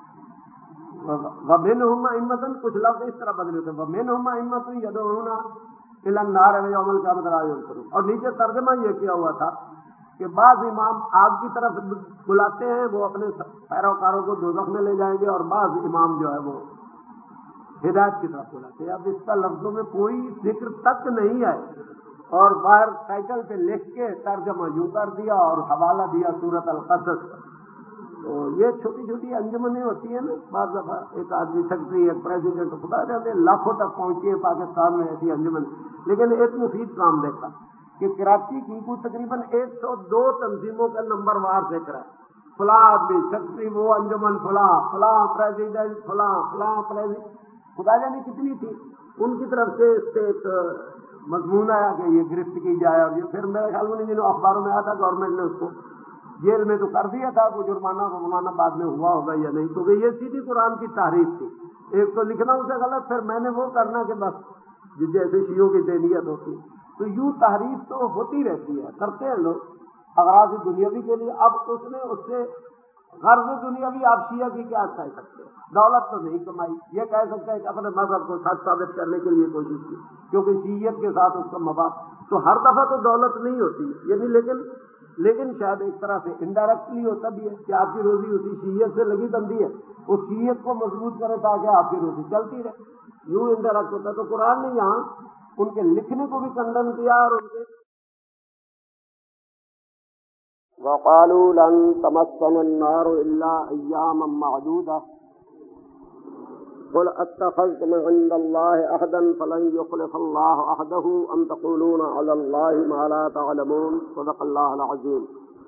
Speaker 1: ومنہم ائمۃ، کچھ لفظ اس طرح بدلے تھے، ومنہم ائمۃ یدعون الی النار ویوم القیامۃ لا ینصرون، اور نیچے ترجمہ یہ کیا ہوا تھا کہ بعض امام آگ کی طرف بلاتے ہیں، وہ اپنے پیروکاروں کو دوزخ میں لے جائیں گے، اور بعض امام جو ہے وہ ہدایت کی طرف بلاتے ہیں۔ اب اس کا لفظوں میں کوئی ذکر تک نہیں ہے، اور باہر ٹائٹل پہ لکھ کے ترجمہ یوں کر دیا اور حوالہ دیا سورۃ القصص۔ تو یہ چھوٹی چھوٹی انجمنیں ہوتی ہیں نا، بعض دفعہ ایک آدمی سیکرٹری، ایک پریزیڈنٹ، خدا جانے لاکھوں تک پہنچی ہے پاکستان میں ایسی انجمن، لیکن ایک مفید کام دیکھا کہ کراچی کی کوئی تقریباً 102 تنظیموں کا نمبر وار ذکر ہے، فلاں آدمی سیکرٹری، وہ انجمن فلاں، فلاں پریزیڈنٹ، فلاں فلاں پریزیڈنٹ، خدا جانے کتنی تھی، ان کی طرف سے اس پہ ایک مضمون آیا کہ یہ گرفت کی جائے، اور یہ پھر میرے خیال میں دنوں اخباروں میں آیا تھا، گورنمنٹ نے اس کو جیل میں تو کر دیا تھا، وہ جرمانہ بعد میں ہوا ہوگا یا نہیں، کیونکہ یہ سیدھی قرآن کی تحریف تھی، ایک تو لکھنا اسے غلط، پھر میں نے وہ کرنا کہ بس جیسے شیعوں کی دینیت ہوتی ہے، تو یوں تحریف تو ہوتی رہتی ہے، کرتے ہیں لوگ اغراض دنیاوی کے لیے۔ اب اس نے اس سے غرض دنیاوی آپ شیعہ کی کیا کہہ سکتے ہیں؟ دولت تو نہیں کمائی، یہ کہہ سکتے ہیں کہ اپنے مذہب کو سچ ثابت کرنے کے لیے کوشش کی، کیونکہ شیعیت کے ساتھ اس کا مفاد۔ تو ہر دفعہ تو دولت نہیں ہوتی، یعنی لیکن شاید ایک طرح سے انڈائریکٹلی ہوتا بھی ہے کہ آپ کی روزی اسی شیعت سے لگی بندی ہے، اس شیعت کو مضبوط کرے تاکہ آپ کی روزی چلتی رہے، یوں انڈائریکٹ ہوتا ہے۔ تو قرآن نے یہاں ان کے لکھنے کو بھی کنڈم کیا اور ان کے وَقَالُوا لَن تَمَسَّنَا النَّارُ إِلَّا أَيَّامًا مَّعْدُودَةً قُلْ أَتَّخَذْتُمْ عِندَ اللَّهِ عَهْدًا فَلَن يُخْلِفَ اللَّهُ عَهْدَهُ أَمْ تَقُولُونَ عَلَى اللَّهِ مَا لَا تَعْلَمُونَ صدق اللہ العظیم۔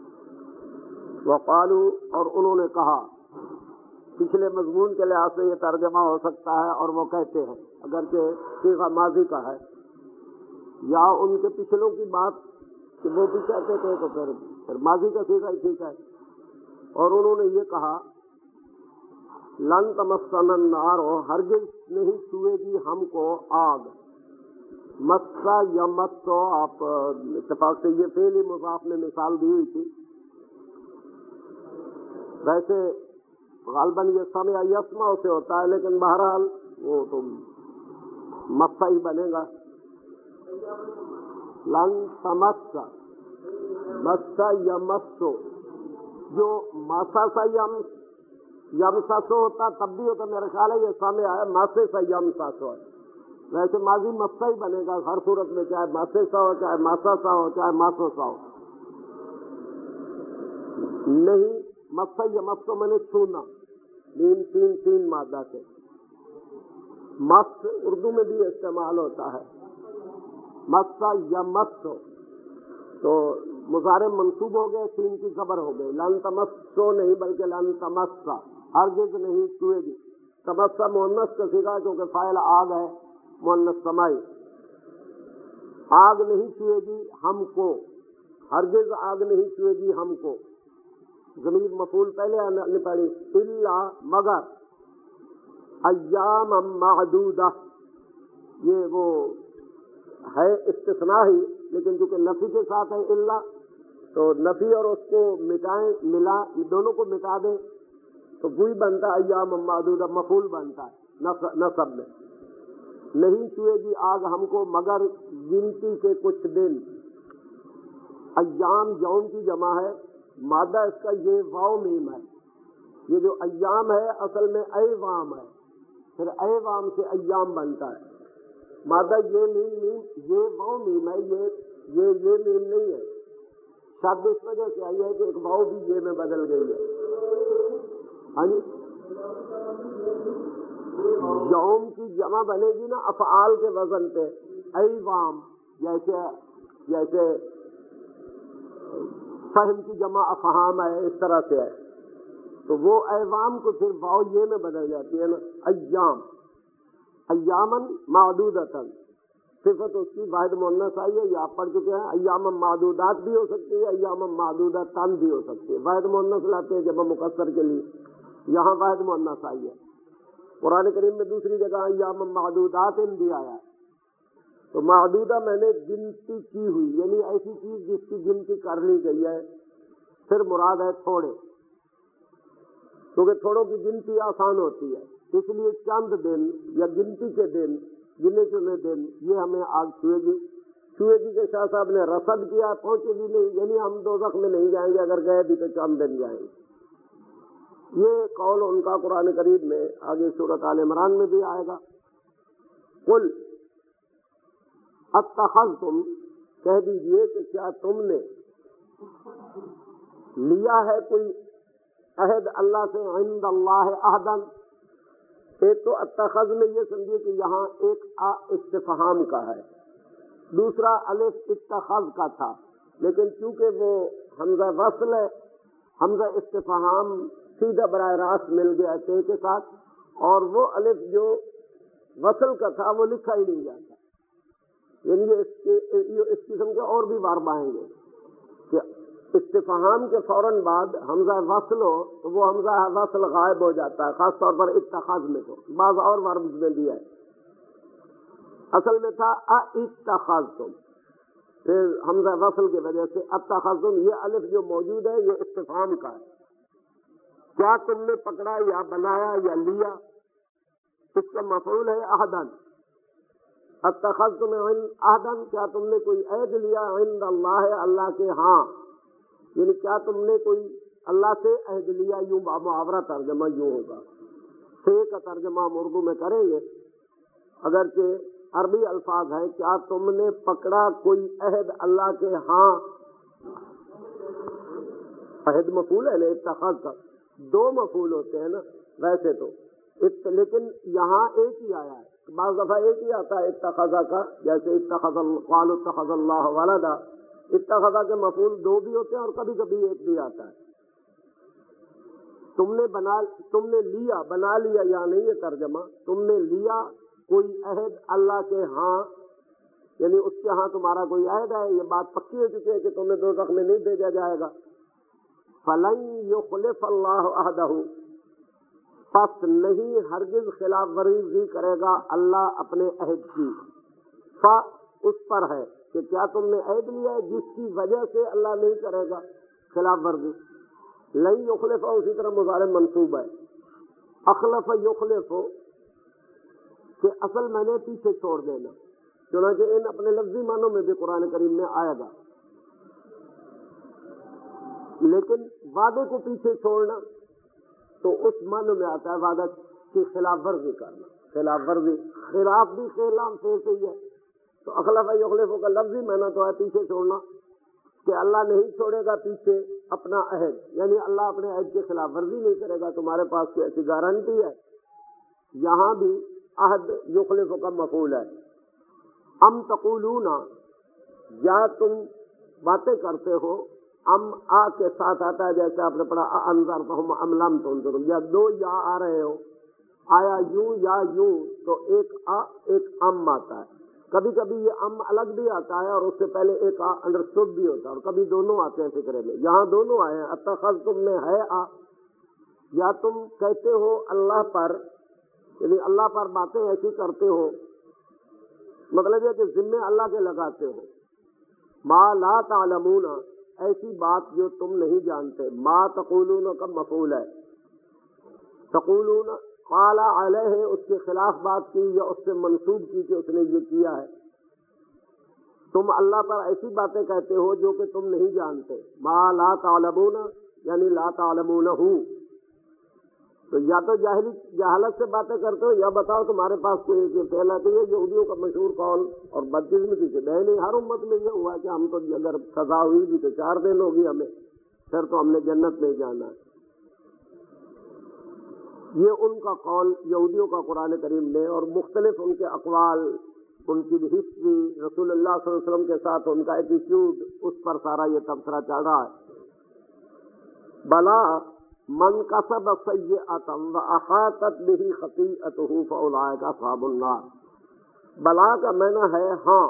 Speaker 1: وقالوا، اور انہوں نے کہا، پچھلے مضمون کے لحاظ سے یہ ترجمہ ہو سکتا ہے، اور وہ کہتے ہیں اگرچہ صیغہ ماضی کا ہے، یا ان کے پچھلوں کی بات کہ وہ بھی کہتے تھے تو پھر ماضی کا صیغہ ہی ٹھیک ہے۔ اور انہوں نے یہ کہا لن تمسنا النار، ہرگز نہیں چھوئے گی ہم کو آگ۔ مسا یا مسو، آپ اتفاق سے یہ فعل مضاف میں مثال دی ہوئی تھی، ویسے غالباً یہ سمع یسمع سے ہوتا ہے، لیکن بہرحال وہ تو مسا ہی بنے گا۔ لن تمسا، مسا یا مسو، جو مسا سا یمسا سو ہوتا تب بھی ہوتا، میرا خیال ہے یہ سامنے آیا ماسے سا یمسا سو ہے، ویسے ماضی مسا ہی بنے گا ہر صورت میں، چاہے ماسے سا ہو، چاہے ماسا سا ہو، چاہے ماسو سا ہو۔ نہیں، مسا یا مسو میں نے چھونا، نیم سین سین مادہ سے، مس اردو میں بھی استعمال ہوتا ہے، مسا یا مسو، تو مضارع منصوب ہو گئے، سین کی خبر ہو گئی، لن تمسو نہیں بلکہ لن تمسا، ہرگز نہیں چھوئے گی۔ تمسا مؤنث کا صیغہ کیونکہ فاعل آگ ہے، مؤنث سمائی، آگ نہیں چھوئے گی ہم کو، ہرگز آگ نہیں چھوئے گی ہم کو، ضمیر مفعول پہلے نے پڑھی، الا مگر، ایام معدودہ، یہ وہ ہے استثناء ہی، لیکن چونکہ نفی کے ساتھ ہے الا، تو نفی اور اس کو مٹائیں، ملا دونوں کو مٹا دیں تو وہی بنتا ہے ایام معدودہ، مفعول بنتا ہے نصب میں۔ نہیں چھوئے گی آگ ہم کو مگر گنتی کے کچھ دن۔ ایام یوم کی جمع ہے، مادہ اس کا یہ واو میم ہے، یہ جو ایام ہے اصل میں ایوام ہے، پھر ایوام سے ایام بنتا ہے، مادہ یہ میم یہ واو میم ہے، یہ میم نہیں ہے، شاید اس وجہ سے آئی ہے کہ ایک واو بھی یہ میں بدل گئی ہے۔ ہاں جی، یوم کی جمع بنے گی نا افعال کے وزن پہ، ایوام، جیسے فہم کی جمع افہام ہے، اس طرح سے ہے، تو وہ ایوام کو پھر واو یہ میں بدل جاتی ہے نا، ایام، ایامن معدودتن، صفت اس کی واحد مؤنث آئی ہے، یہ آپ پڑھ چکے ہیں، ایام معدودات بھی ہو سکتی ہے، ایام معدودتن بھی ہو سکتی ہے، واحد مؤنث لاتے ہیں جمع مکسر کے لیے، یہاں واحد مؤنث آئی ہے۔ قرآن کریم میں دوسری جگہ ایام معدودات بھی آیا ہے، تو معدودہ میں نے گنتی کی ہوئی، یعنی ایسی چیز جس کی گنتی کر لی گئی ہے، پھر مراد ہے تھوڑے، کیونکہ تھوڑوں کی گنتی آسان ہوتی ہے، اس لیے چند دن یا گنتی کے دن، گنے چنے دن، یہ ہمیں آگ چھوئے گی کہ شاہ صاحب نے رصد کیا، پہنچے بھی نہیں، یعنی ہم دوزخ میں نہیں جائیں گے، اگر گئے بھی تو چند دن جائیں گے۔ یہ قول ان کا قرآن کریم میں آگے سورۃ آل عمران میں بھی آئے گا۔ قل اتخذتم، کہہ دیجئے کہ کیا تم نے لیا ہے کوئی عہد اللہ سے، عند اللہ عہدن، ایک تو اتخذ میں یہ سمجھیے کہ یہاں ایک استفہام کا ہے، دوسرا الف اتخذ کا تھا، لیکن چونکہ وہ حمزہ وصل ہے، حمزہ استفہام سیدھا براہ راست مل گیا تے کے ساتھ، اور وہ الف جو وصل کا تھا وہ لکھا ہی نہیں جاتا، یعنی یہ اس قسم کے اور بھی وارب آئیں گے کہ استفہام کے فوراً بعد حمزہ وصل ہو تو وہ حمزہ وصل غائب ہو جاتا ہے، خاص طور پر اتخاذ میں، تو بعض اور وربز میں بھی ہے، اصل میں تھا اتخذتم، پھر حمزہ وصل کی وجہ سے اتخذتم، یہ الف جو موجود ہے یہ استفہام کا ہے، کیا تم نے پکڑا یا بنایا یا لیا، اس کا مفعول ہے عہدن. اتخذتم عہدن، کیا تم نے کوئی عہد لیا عند اللہ، اللہ کے ہاں، یعنی کیا تم نے کوئی اللہ سے عہد لیا. یوں محاورہ ترجمہ یوں ہوگا. سے کا ترجمہ ہم اردو میں کریں گے اگرچہ عربی الفاظ ہیں. کیا تم نے پکڑا کوئی عہد اللہ کے ہاں. عہد مفعول ہے نا، اتخذ کا دو مفعول ہوتے ہیں نا ویسے تو، لیکن یہاں ایک ہی آیا ہے. بعض دفعہ ایک ہی آتا ہے اتخذا کا، جیسے قالوا اتخذ اللہ ولدا. اتخذا کے مفعول دو بھی ہوتے ہیں اور کبھی کبھی ایک بھی آتا ہے. تم نے لیا، بنا لیا یا نہیں یہ ترجمہ. تم نے لیا کوئی عہد اللہ کے ہاں، یعنی اس کے ہاں تمہارا کوئی عہد ہے، یہ بات پکی ہو چکی ہے کہ تمہیں دوزخ میں نہیں بھیجا جائے گا. فلن یخلف اللہ عہدہ، پس نہیں ہرگز خلاف ورزی کرے گا اللہ اپنے عہد کی. اس پر ہے کہ کیا تم نے عہد لیا ہے جس کی وجہ سے اللہ نہیں کرے گا خلاف ورزی. لن یخلف اسی طرح مضارع منصوب ہے. اخلف یخلف کہ اصل میں نے پیچھے چھوڑ دینا، چنانچہ ان اپنے لفظی معنوں میں بھی قرآن کریم میں آئے گا. لیکن وعدے کو پیچھے چھوڑنا تو اس معنی میں آتا ہے وعدہ کی خلاف ورزی کرنا. خلاف ورزی، خلاف بھی خلاف سے ہی ہے. تو اخلف یخلف کا لفظی معنی تو ہے پیچھے چھوڑنا، کہ اللہ نہیں چھوڑے گا پیچھے اپنا عہد، یعنی اللہ اپنے عہد کی خلاف ورزی نہیں کرے گا. تمہارے پاس کوئی ایسی گارنٹی ہے؟ یہاں بھی عہد یخلف کا مفعول ہے. ام تقولون، یا تم باتیں کرتے ہو. ام آ کے ساتھ آتا ہے جیسے آپ نے پڑھا انذرتہم ام لم تنذرہم، یا دو یا آ رہے ہو، آیا یوں یا یوں، تو ایک آ ایک ام آتا ہے. کبھی کبھی یہ ام الگ بھی آتا ہے اور اس سے پہلے ایک آ انڈرسٹوڈ بھی ہوتا ہے، اور کبھی دونوں آتے ہیں فکرے میں. یہاں دونوں آئے ہیں. اتخذتم میں ہے آ، یا تم کہتے ہو اللہ پر، یعنی اللہ پر باتیں ایسی کرتے ہو، مطلب یہ کہ ذمے اللہ کے لگاتے ہو. ما لا تعلمون، ایسی بات جو تم نہیں جانتے. ما تقولون کا مفعول ہے. تقولون قال علیہ، اس کے خلاف بات کی یا اس سے منسوب کی کہ اس نے یہ کیا ہے. تم اللہ پر ایسی باتیں کہتے ہو جو کہ تم نہیں جانتے. ما لا تعلمون یعنی لا تعلمونہ. تو یا تو جہالت سے باتیں کرتے ہو، یا بتاؤ تمہارے پاس کوئی ایک فعل آتی ہے. یہودیوں کا مشہور قول اور بدقسمتی سے نہیں، ہر امت میں یہ ہوا کہ ہم تو اگر سزا ہوئی بھی تو 4 دن ہوگی ہمیں، پھر تو ہم نے جنت میں جانا ہے. یہ ان کا قول یہودیوں کا قرآن کریم نے، اور مختلف ان کے اقوال، ان کی ہسٹری، رسول اللہ صلی اللہ علیہ وسلم کے ساتھ ان کا ایٹیٹیوڈ، اس پر سارا یہ تبصرہ چل رہا ہے. بلا من کسب سیئۃ واحاطت بہ خطیئتہ فاولئک اصحاب النار. بلا کا معنی ہے ہاں.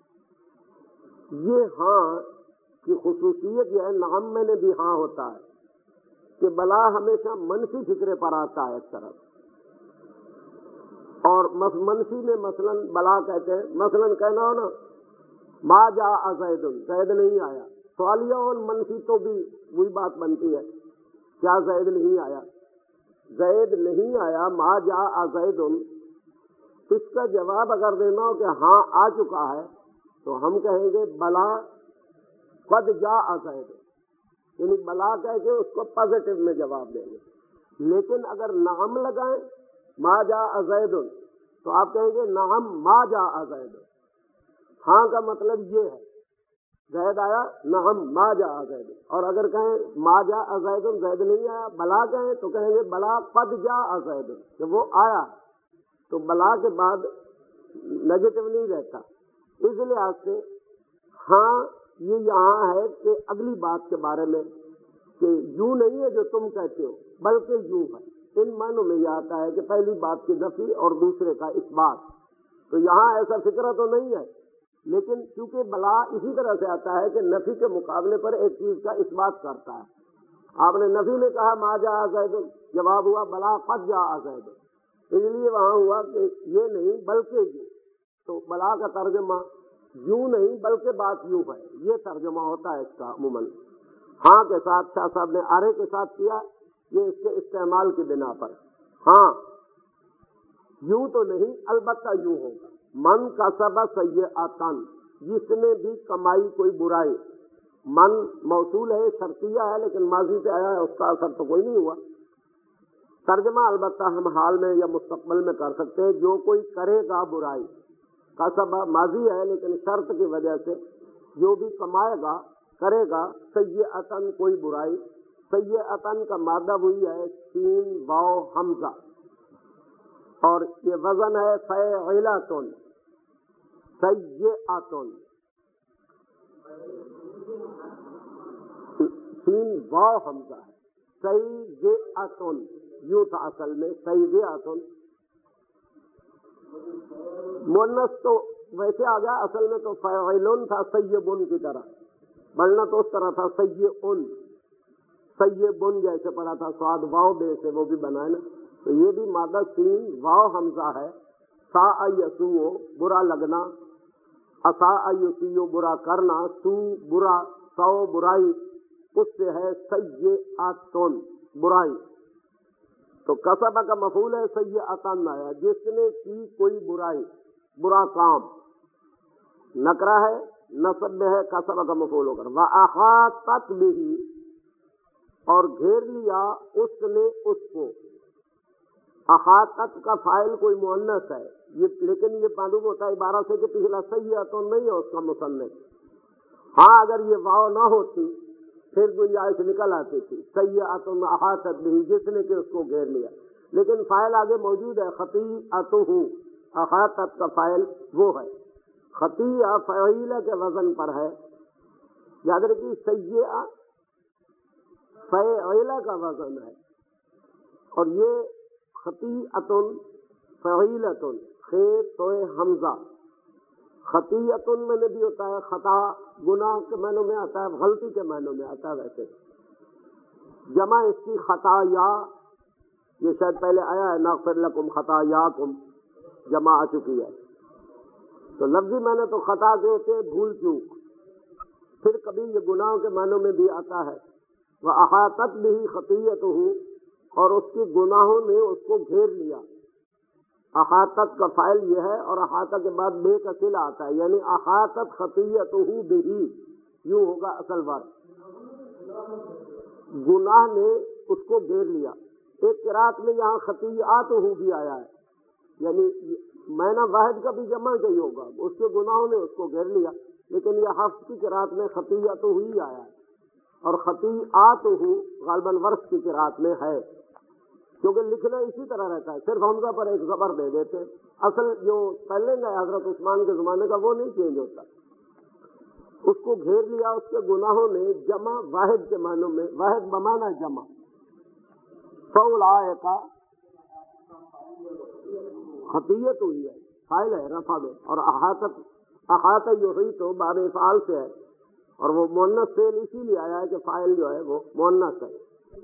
Speaker 1: یہ ہاں کی خصوصیت یہ ہے، نعم میں نے بھی ہاں ہوتا ہے کہ بلا ہمیشہ منفی فکرے پر آتا ہے ایک طرف، اور منفی میں مثلا بلا کہتے ہیں. مثلا کہنا ہو نا ما جاء زید، زید نہیں آیا. سوالیہ اور منفی تو بھی وہی بات بنتی ہے. کیا زید نہیں آیا؟ زید نہیں آیا. ما جاء زید، اس کا جواب اگر دینا ہو کہ ہاں آ چکا ہے تو ہم کہیں گے بلا قد جاء زید، یعنی بلا کہہ کے اس کو پازیٹو میں جواب دیں گے. لیکن اگر نعم لگائیں ما جاء زید تو آپ کہیں گے نعم ما جاء زید. ہاں کا مطلب یہ ہے زید آیا، نعم ما جاء زید. اور اگر کہیں ما جاء زید، زید نہیں آیا، بلا کہیں تو کہیں گے بلا قد جاء زید، کہ وہ آیا. تو بلا کے بعد نیگیٹو نہیں رہتا. اس لحاظ سے ہاں یہ یہاں ہے کہ اگلی بات کے بارے میں کہ یوں نہیں ہے جو تم کہتے ہو بلکہ یوں ہے. ان معنوں میں یہ آتا ہے کہ پہلی بات کی نفی اور دوسرے کا اس بات. تو یہاں ایسا فکرہ تو نہیں ہے، لیکن چونکہ بلا اسی طرح سے آتا ہے کہ نفی کے مقابلے پر ایک چیز کا اس بات کرتا ہے. آپ نے نفی میں کہا ما جاء زید، جواب ہوا بلا قد جاء زید، اس لیے وہاں ہوا کہ یہ نہیں بلکہ یہ. تو بلا کا ترجمہ یوں نہیں بلکہ بات یوں ہے، یہ ترجمہ ہوتا ہے اس کا عموماً. ہاں کے ساتھ شاہ صاحب نے آرے کے ساتھ کیا، یہ اس کے استعمال کی بنا پر. ہاں یوں تو نہیں، البتہ یوں ہوگا. من کسب سیئۃ، جس نے بھی کمائی کوئی برائی. من موصول ہے، شرطیہ ہے، لیکن ماضی سے آیا ہے، اس کا اثر تو کوئی نہیں ہوا. ترجمہ البتہ ہم حال میں یا مستقبل میں کر سکتے ہیں، جو کوئی کرے گا برائی. کسب ماضی ہے لیکن شرط کی وجہ سے جو بھی کمائے گا کرے گا سیئۃ کوئی برائی. سیئۃ کا مادہ وہی ہے سین واو حمزہ، اور یہ وزن ہے فاعلۃ. سیئۃ سین واو حمزہ ہے. سیئۃ یوں تھا اصل میں، سیئۃ مؤنث تو ویسے آ گیا، اصل میں تو فاعل تھا سیئبن کی طرح، پڑھنا تو اس طرح تھا سیئن. سیئبن جیسے پڑھا تھا سواد واو بے سے، وہ بھی بنائے نا. تو یہ بھی مادہ سین واو حمزہ ہے. ساء یسوء برا لگنا، اساء یسیء برا کرنا، سو برا، سو برائی، اس سے ہے سیئۃ برائی. تو کسب کا مفعول ہے سیئۃ آیا، جس نے کی کوئی برائی، برا کام. نکرہ ہے، نصب میں ہے، کسب کا مفعول ہو کر. وَأَحَاطَتْ بِهِ، اور گھیر لیا اس نے اس کو. احاطت کا فاعل کوئی مؤنث ہے، لیکن یہ معلوم ہوتا ہے عبارت سے کہ پچھلا سیئۃ نہیں ہے اس کا مصنف. ہاں اگر یہ واو نہ ہوتی پھر گنجائش نکل آتی تھی. سیئۃ احاطت بہ، جس نے کہ اس کو گھیر لیا، لیکن فاعل آگے موجود ہے خطیئتہ. احاطت کا فاعل وہ ہے. خطیئہ فعیلہ کے وزن پر ہے، یاد رکھیے. سیئہ فعیلہ کا وزن ہے، اور یہ خطیئۃ فعیلۃ، خیر توئے حمزہ. خطیئۃ میں نے بھی ہوتا ہے خطا، گناہ کے معنوں میں آتا ہے، غلطی کے معنوں میں آتا ہے. ویسے جمع اس کی خطایا، یہ شاید پہلے آیا ہے نغفر لکم خطایاکم، جمع آ چکی ہے. تو لفظی معنی تو خطا کے ہوتے ہیں بھول چوک، پھر کبھی یہ گناہوں کے معنوں میں بھی آتا ہے. وَأَحَاطَتْ بِهِ خَطِيئَتُهُ، اور اس کے گناہوں نے اس کو گھیر لیا. احاطت کا فاعل یہ ہے، اور احاطہ کے بعد بے کا صلہ آتا ہے، یعنی احاطت خطیئتہ بہ، یوں ہوگا اصل بات. گناہ نے اس کو گھیر لیا. ایک قرات میں یہاں خطیئاتہ بھی آیا ہے، یعنی معنی واحد کا بھی جمع ہی ہوگا، اس کے گناہوں نے اس کو گھیر لیا. لیکن یہ حفص کی قرات میں خطیئتہ ہی آیا ہے، اور خطیئاتہ غالباً ورش کی قرات میں ہے، کیونکہ لکھنا اسی طرح رہتا ہے، صرف حمزہ پر ایک زبر دے دیتے. اصل جو اسپیلنگ ہے حضرت عثمان کے زمانے کا وہ نہیں چینج ہوتا. اس کو گھیر لیا اس کے گناہوں نے، جمع واحد کے معنوں میں، واحد بمانا جمع. فاولئک خطیئت ہوئی ہے، فاعل ہے رفع میں، اور احاطہ یحیط تو باب افعال سے ہے، اور وہ مؤنث فعل اسی لیے آیا ہے کہ فاعل جو ہے وہ مؤنث ہے.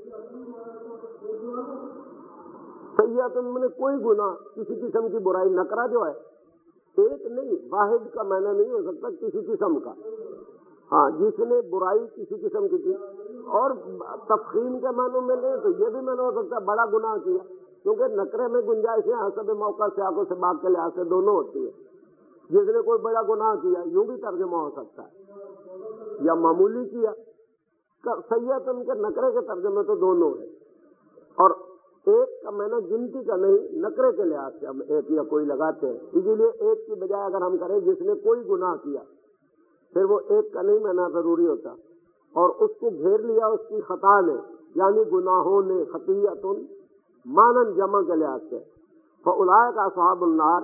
Speaker 1: سیئۃ میں کوئی گناہ، کسی قسم کی برائی. نکرہ جو ہے ایک نہیں، واحد کا معنی نہیں ہو سکتا، کسی قسم کا. ہاں جس نے برائی کسی قسم کی کی، اور تفخیم کے معنوں میں لیں تو یہ بھی معنی ہو سکتا ہے بڑا گناہ کیا، کیونکہ نکرے میں گنجائشیں حسب موقع سیاق و سباق کے لحاظ سے دونوں ہوتی ہے. جس نے کوئی بڑا گناہ کیا یوں بھی ترجمہ ہو سکتا ہے، یا معمولی کیا. سیئۃ کے نکرے کے ترجمے تو دونوں ہیں، اور ایک کا معنی گنتی کا نہیں، نکرے کے لحاظ سے ہم ایک یا کوئی لگاتے ہیں. اسی لیے ایک کی بجائے اگر ہم کریں جس نے کوئی گناہ کیا، پھر وہ ایک کا نہیں معنی ضروری ہوتا. اور اس کو گھیر لیا اس کی خطا نے، یعنی گناہوں نے. خطیئۃ مانن جمع کے لحاظ سے. فاولئک اصحاب النار،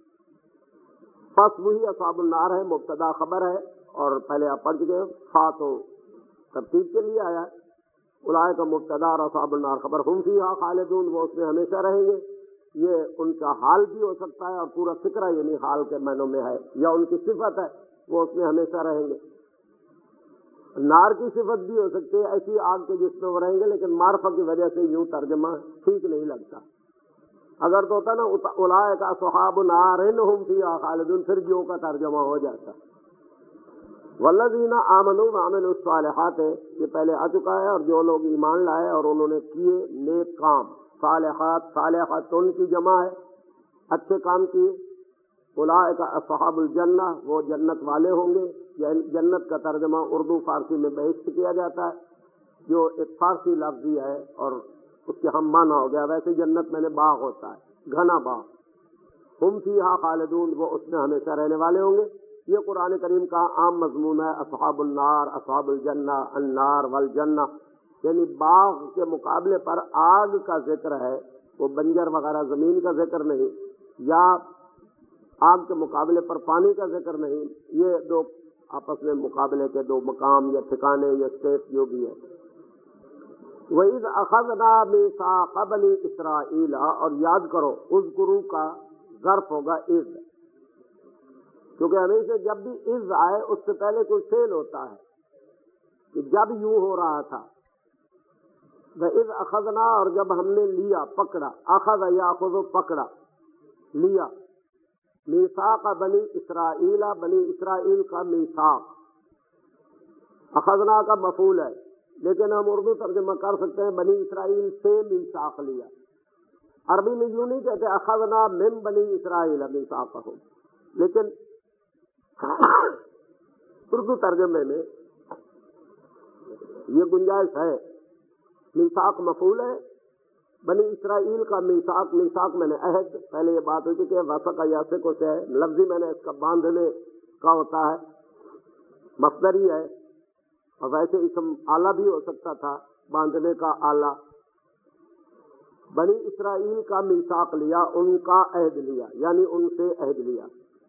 Speaker 1: پس وہی اصحاب النار ہے، مبتدا خبر ہے، اور پہلے آپ پڑھ چکے ہیں، فا تو ترتیب کے لیے آیا ہے. اولئک کا مبتدا اور اصحاب النار خبر. ہم فیہا خالدون، وہ اس میں ہمیشہ رہیں گے. یہ ان کا حال بھی ہو سکتا ہے، اور پورا فکرہ یعنی حال کے معنوں میں ہے، یا ان کی صفت ہے، وہ اس میں ہمیشہ رہیں گے. نار کی صفت بھی ہو سکتی ہے، ایسی آگ کے جس میں وہ رہیں گے، لیکن معرفہ کی وجہ سے یوں ترجمہ ٹھیک نہیں لگتا. اگر تو ہوتا نا اولئک اصحاب نار ہم فیہا خالدون، پھر جو کا ترجمہ ہو جاتا. والذین آمنوا وعملوا الصالحات یہ پہلے آ چکا ہے، اور جو لوگ ایمان لائے اور انہوں نے کیے نیک کام، صالحات صالحات ان کی جمع ہے، اچھے کام کیے، اولئک اصحاب الجنہ وہ جنت والے ہوں گے۔ جنت کا ترجمہ اردو فارسی میں بہشت کیا جاتا ہے، جو ایک فارسی لفظی ہے اور اس کے ہم معنی ہو گیا۔ ویسے جنت میں نے باغ ہوتا ہے، گھنا باغ، ہم فیہا خالدون وہ اس میں ہمیشہ رہنے والے ہوں گے۔ یہ قرآن کریم کا عام مضمون ہے، اصحاب النار اصحاب الجنہ، النار والجنہ، یعنی باغ کے مقابلے پر آگ کا ذکر ہے، وہ بنجر وغیرہ زمین کا ذکر نہیں، یا آگ کے مقابلے پر پانی کا ذکر نہیں۔ یہ دو آپس میں مقابلے کے دو مقام یا ٹھکانے یا اسٹیٹ جو بھی ہے۔ وَإِذْ أَخَذْنَا مِيثَاقَ بَنِي إِسْرَائِيلَ اور یاد کرو، اذکروا کا ظرف ہوگا اذ، کیونکہ ہمیشہ جب بھی اذ آئے اس سے پہلے کوئی فعل ہوتا ہے کہ جب یوں ہو رہا تھا۔ وَإِذْ أَخَذْنَا اور جب ہم نے لیا، پکڑا، اخذ یاخذ پکڑا، لیا، میثاق بنی اسرائیل بنی اسرائیل کا میثاق، اخذنا کا مفعول ہے، لیکن ہم اردو ترجمہ کر سکتے ہیں بنی اسرائیل سے میثاق لیا۔ عربی میں یوں نہیں کہتے اخذنا من بنی اسرائیل میثاقہم، لیکن اردو ترجمے میں یہ گنجائش ہے، میثاق مفعول ہے، بنی اسرائیل کا میثاق، میثاق میں نے عہد، پہلے یہ بات ہوئی کہ وثق یثق سے ہے، لفظی میں نے اس کا باندھنے کا ہوتا ہے، مصدری ہے، اور ویسے اسم آلہ بھی ہو سکتا تھا، باندھنے کا آلہ۔ بنی اسرائیل کا میثاق لیا، ان کا عہد لیا، یعنی ان سے عہد لیا۔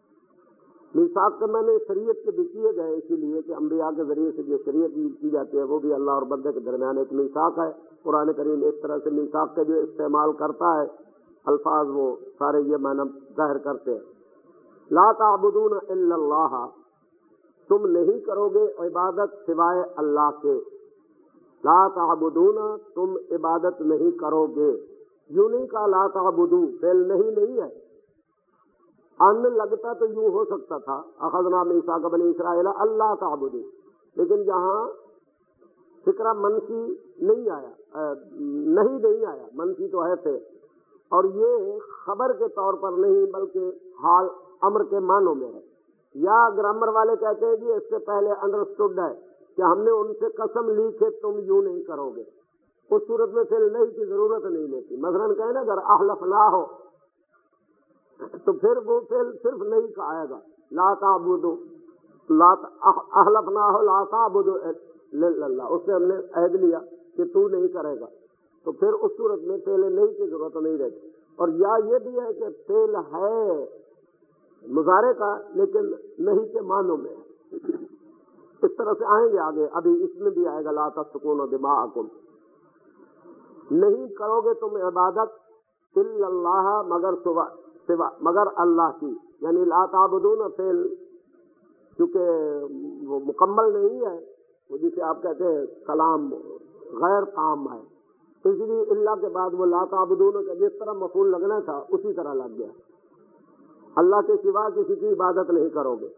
Speaker 1: میثاق کے میں نے شریعت کے بھی کیے گئے، اسی لیے کہ انبیاء کے ذریعے سے جو شریعت کی جاتی ہے وہ بھی اللہ اور بندے کے درمیان ایک میثاق ہے۔ قرآن کریم اس طرح سے میثاق کے جو استعمال کرتا ہے الفاظ، وہ سارے یہ معنی ظاہر کرتے ہیں۔ لا تعبدون الا اللہ تم نہیں کرو گے عبادت سوائے اللہ کے، لا تعبدون تم عبادت نہیں کرو گے، یوں نہیں کہا لا تعبدو، فعل نہیں ہے، ان لگتا تو یوں ہو سکتا تھا اخذنا میثاق بنی اسرائیل اللہ تعبدو، لیکن یہاں فکرہ منفی نہیں آیا، منفی تو ہے تھے، اور یہ خبر کے طور پر نہیں بلکہ حال امر کے معنوں میں ہے۔ یا گرامر والے کہتے ہیں جی اس سے پہلے انڈرسٹوڈ ہے کہ ہم نے ان سے قسم لی کہ تم یوں نہیں کرو گے، اس صورت میں فعل نہیں کی ضرورت نہیں لیتی۔ مثلاً کہیں نا اگر احلف نہ ہو تو پھر وہ فعل صرف نہیں کا آئے گا، لا تعبدو، احلف نہ ہو لا تعبدو الا اللہ، اس سے ہم نے عہد لیا کہ تو نہیں کرے گا، تو پھر اس صورت میں فعل نہیں کی ضرورت نہیں رہتی۔ اور یا یہ بھی ہے کہ فعل ہے مضارع کا لیکن نہیں کے معنوں میں ہے، اس طرح سے آئیں گے آگے، ابھی اس میں بھی آئے گا لا تسفکون دماءکم، نہیں کرو گے تم عبادت الا اللہ مگر اللہ کی، یعنی لا تعبدون فعل کیونکہ وہ مکمل نہیں ہے، وہ جسے آپ کہتے ہیں کلام غیر تام ہے، اس لیے اللہ کے بعد وہ لا تعبدون کا جس طرح مفعول لگنا تھا اسی طرح لگ گیا، اللہ کے سوا کسی کی عبادت نہیں کرو گے۔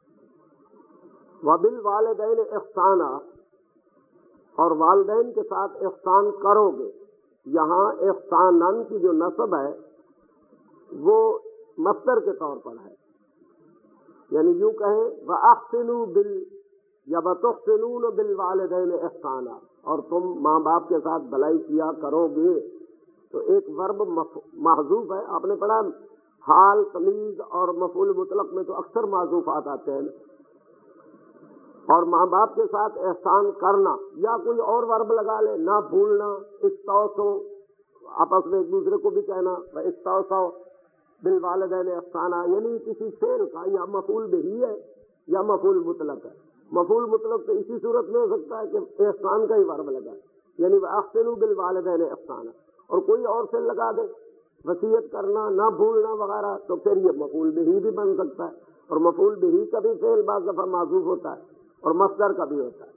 Speaker 1: وبالوالدین احسانا اور والدین کے ساتھ احسان کرو گے، یہاں احسانن کی جو نصب ہے وہ مصدر کے طور پر ہے، یعنی یوں کہیں وَأَحْسِنُوا یا وَتُحْسِنُونَ بِالْوَالِدَيْنِ احسانا، اور تم ماں باپ کے ساتھ بھلائی کیا کرو گے، تو ایک ورب محذوف ہے، آپ نے پڑھا حال تمیز اور مفعول مطلق میں تو اکثر محذوفات آتے ہیں، اور ماں باپ کے ساتھ احسان کرنا، یا کوئی اور ورب لگا لے، نہ بھولنا، استوصوا آپس میں ایک دوسرے کو بھی کہنا، استوصوا بالوالدین احسانا، یعنی کسی فعل کا یا مفعول بہی ہے یا مفعول مطلق ہے۔ مفعول مطلق تو اسی صورت میں ہو سکتا ہے کہ احسان کا ہی ورب لگا، یعنی احسنوا بالوالدین احسانا، اور کوئی اور فعل لگا دے، وصیت کرنا، نہ بھولنا وغیرہ، تو پھر یہ مفعول بہی بھی بن سکتا ہے، اور مفعول بہی کا بھی فعل بعض دفعہ معذوف ہوتا ہے اور مصدر کا بھی ہوتا ہے۔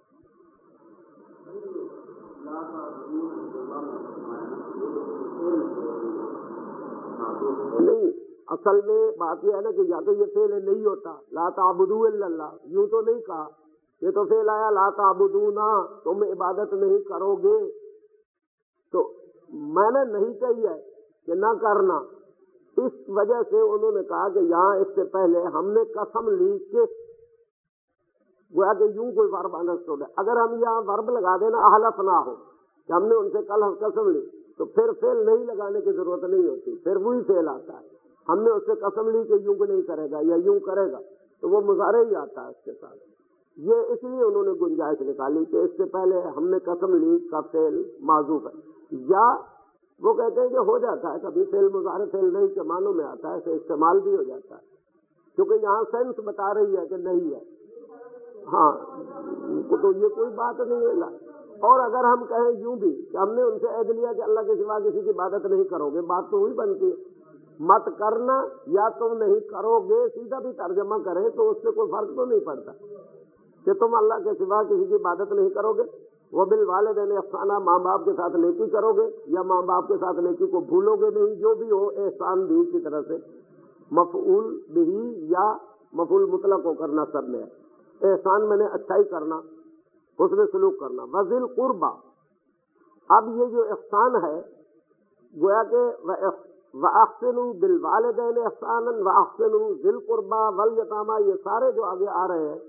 Speaker 1: نہیں، اصل میں بات یہ ہے نا کہ یا تو یہ فعل نہیں ہوتا لا تعبدوا الا اللہ، یوں تو نہیں کہا، یہ تو فعل آیا لا تعبدونا، تم عبادت نہیں کرو گے، تو میں نے نہیں چاہیے کہ نہ کرنا، اس وجہ سے انہوں نے کہا کہ یہاں اس سے پہلے ہم نے قسم لی کہ گویا کہ یوں کوئی ورب انڈرسٹوڈ ہے، اگر ہم یہاں ورب لگا دینا احلف نہ ہو کہ ہم نے ان سے کل قسم لی تو پھر فعل نہیں لگانے کی ضرورت نہیں ہوتی، پھر وہی فعل آتا ہے، ہم نے اس سے قسم لی کہ یوں نہیں کرے گا یا یوں کرے گا تو وہ مضارع ہی آتا ہے اس کے ساتھ، یہ اس لیے انہوں نے گنجائش نکالی کہ اس سے پہلے ہم نے قسم لی کا فعل معذوف ہے، یا وہ کہتے ہیں کہ ہو جاتا ہے کبھی فعل مضارع فعل نہیں کے معنوں میں آتا ہے، اسے استعمال بھی ہو جاتا ہے، کیونکہ یہاں سینس بتا رہی ہے کہ نہیں ہے، ہاں تو یہ کوئی بات نہیں ہے۔ اور اگر ہم کہیں یوں بھی کہ ہم نے ان سے عہد لیا کہ اللہ کے سوا کسی کی عبادت نہیں کرو گے، بات تو وہی بنتی ہے، مت کرنا یا تم نہیں کرو گے، سیدھا بھی ترجمہ کریں تو اس سے کوئی فرق تو نہیں پڑتا کہ تم اللہ کے سوا کسی کی عبادت نہیں کرو گے، وہ بالوالدین احسانہ، ماں باپ کے ساتھ نیکی کرو گے یا ماں باپ کے ساتھ نیکی کو بھولو گے نہیں، جو بھی ہو احسان بھی اسی طرح سے مفعول بہی یا مفعول مطلق کو کرنا سب میں ہے، احسان میں نے اچھائی کرنا، حسن سلوک کرنا، وذل قربا، اب یہ جو احسان ہے گویا کہ وَأَحْسِنُوا بِالْوَالِدَيْنِ إِحْسَانًا وَأَحْسِنُوا ذِي الْقُرْبَى وَالْيَتَامَى، یہ سارے جو آگے آ رہے ہیں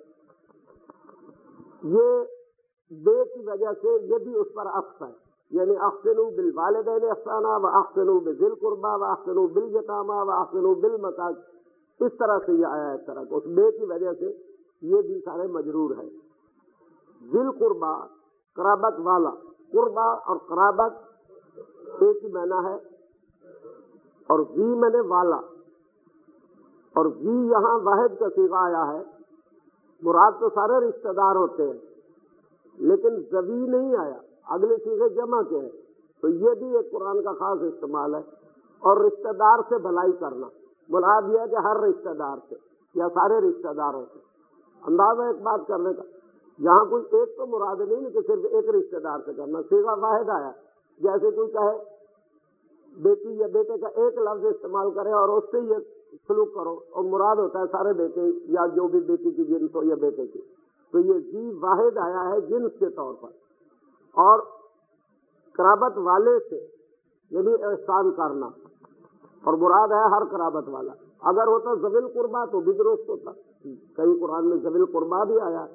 Speaker 1: یہ بے کی وجہ سے یہ بھی اس پر عطف ہے، یعنی احسنوا بالوالدین احسانا واحسنوا بذی القربى واحسنوا بالیتامى واحسنوا بالمساکین، اس طرح سے یہ آیا ہے، اس طرح اس بے کی وجہ سے یہ بھی سارے مجرور ہیں۔ ذی القربى قرابت والا، قربہ اور قرابت ایک ہی معنی ہے، اور ذی میں والا، اور ذی یہاں واحد کا صیغہ آیا ہے، مراد تو سارے رشتہ دار ہوتے ہیں لیکن ذوی نہیں آیا، اگلے صیغے جمع کے ہیں، تو یہ بھی ایک قرآن کا خاص استعمال ہے، اور رشتہ دار سے بھلائی کرنا، مراد یہ ہے کہ ہر رشتہ دار سے یا سارے رشتہ داروں سے، اندازہ ایک بات کرنے کا، یہاں کوئی ایک تو مراد نہیں کہ صرف ایک رشتہ دار سے کرنا، صیغہ واحد آیا، جیسے کوئی کہے بیٹی یا بیٹے کا ایک لفظ استعمال کرے اور اس سے یہ سلوک کرو، اور مراد ہوتا ہے سارے بیٹے یا جو بھی بیٹی کی جنس ہو یا بیٹے کی، تو یہ ذی واحد آیا ہے جنس کے طور پر، اور قرابت والے سے یعنی احسان کرنا، اور مراد ہے ہر قرابت والا، اگر ہوتا ذوی القربیٰ تو بھی درست ہوتا، کئی قرآن میں ذوی القربیٰ بھی آیا،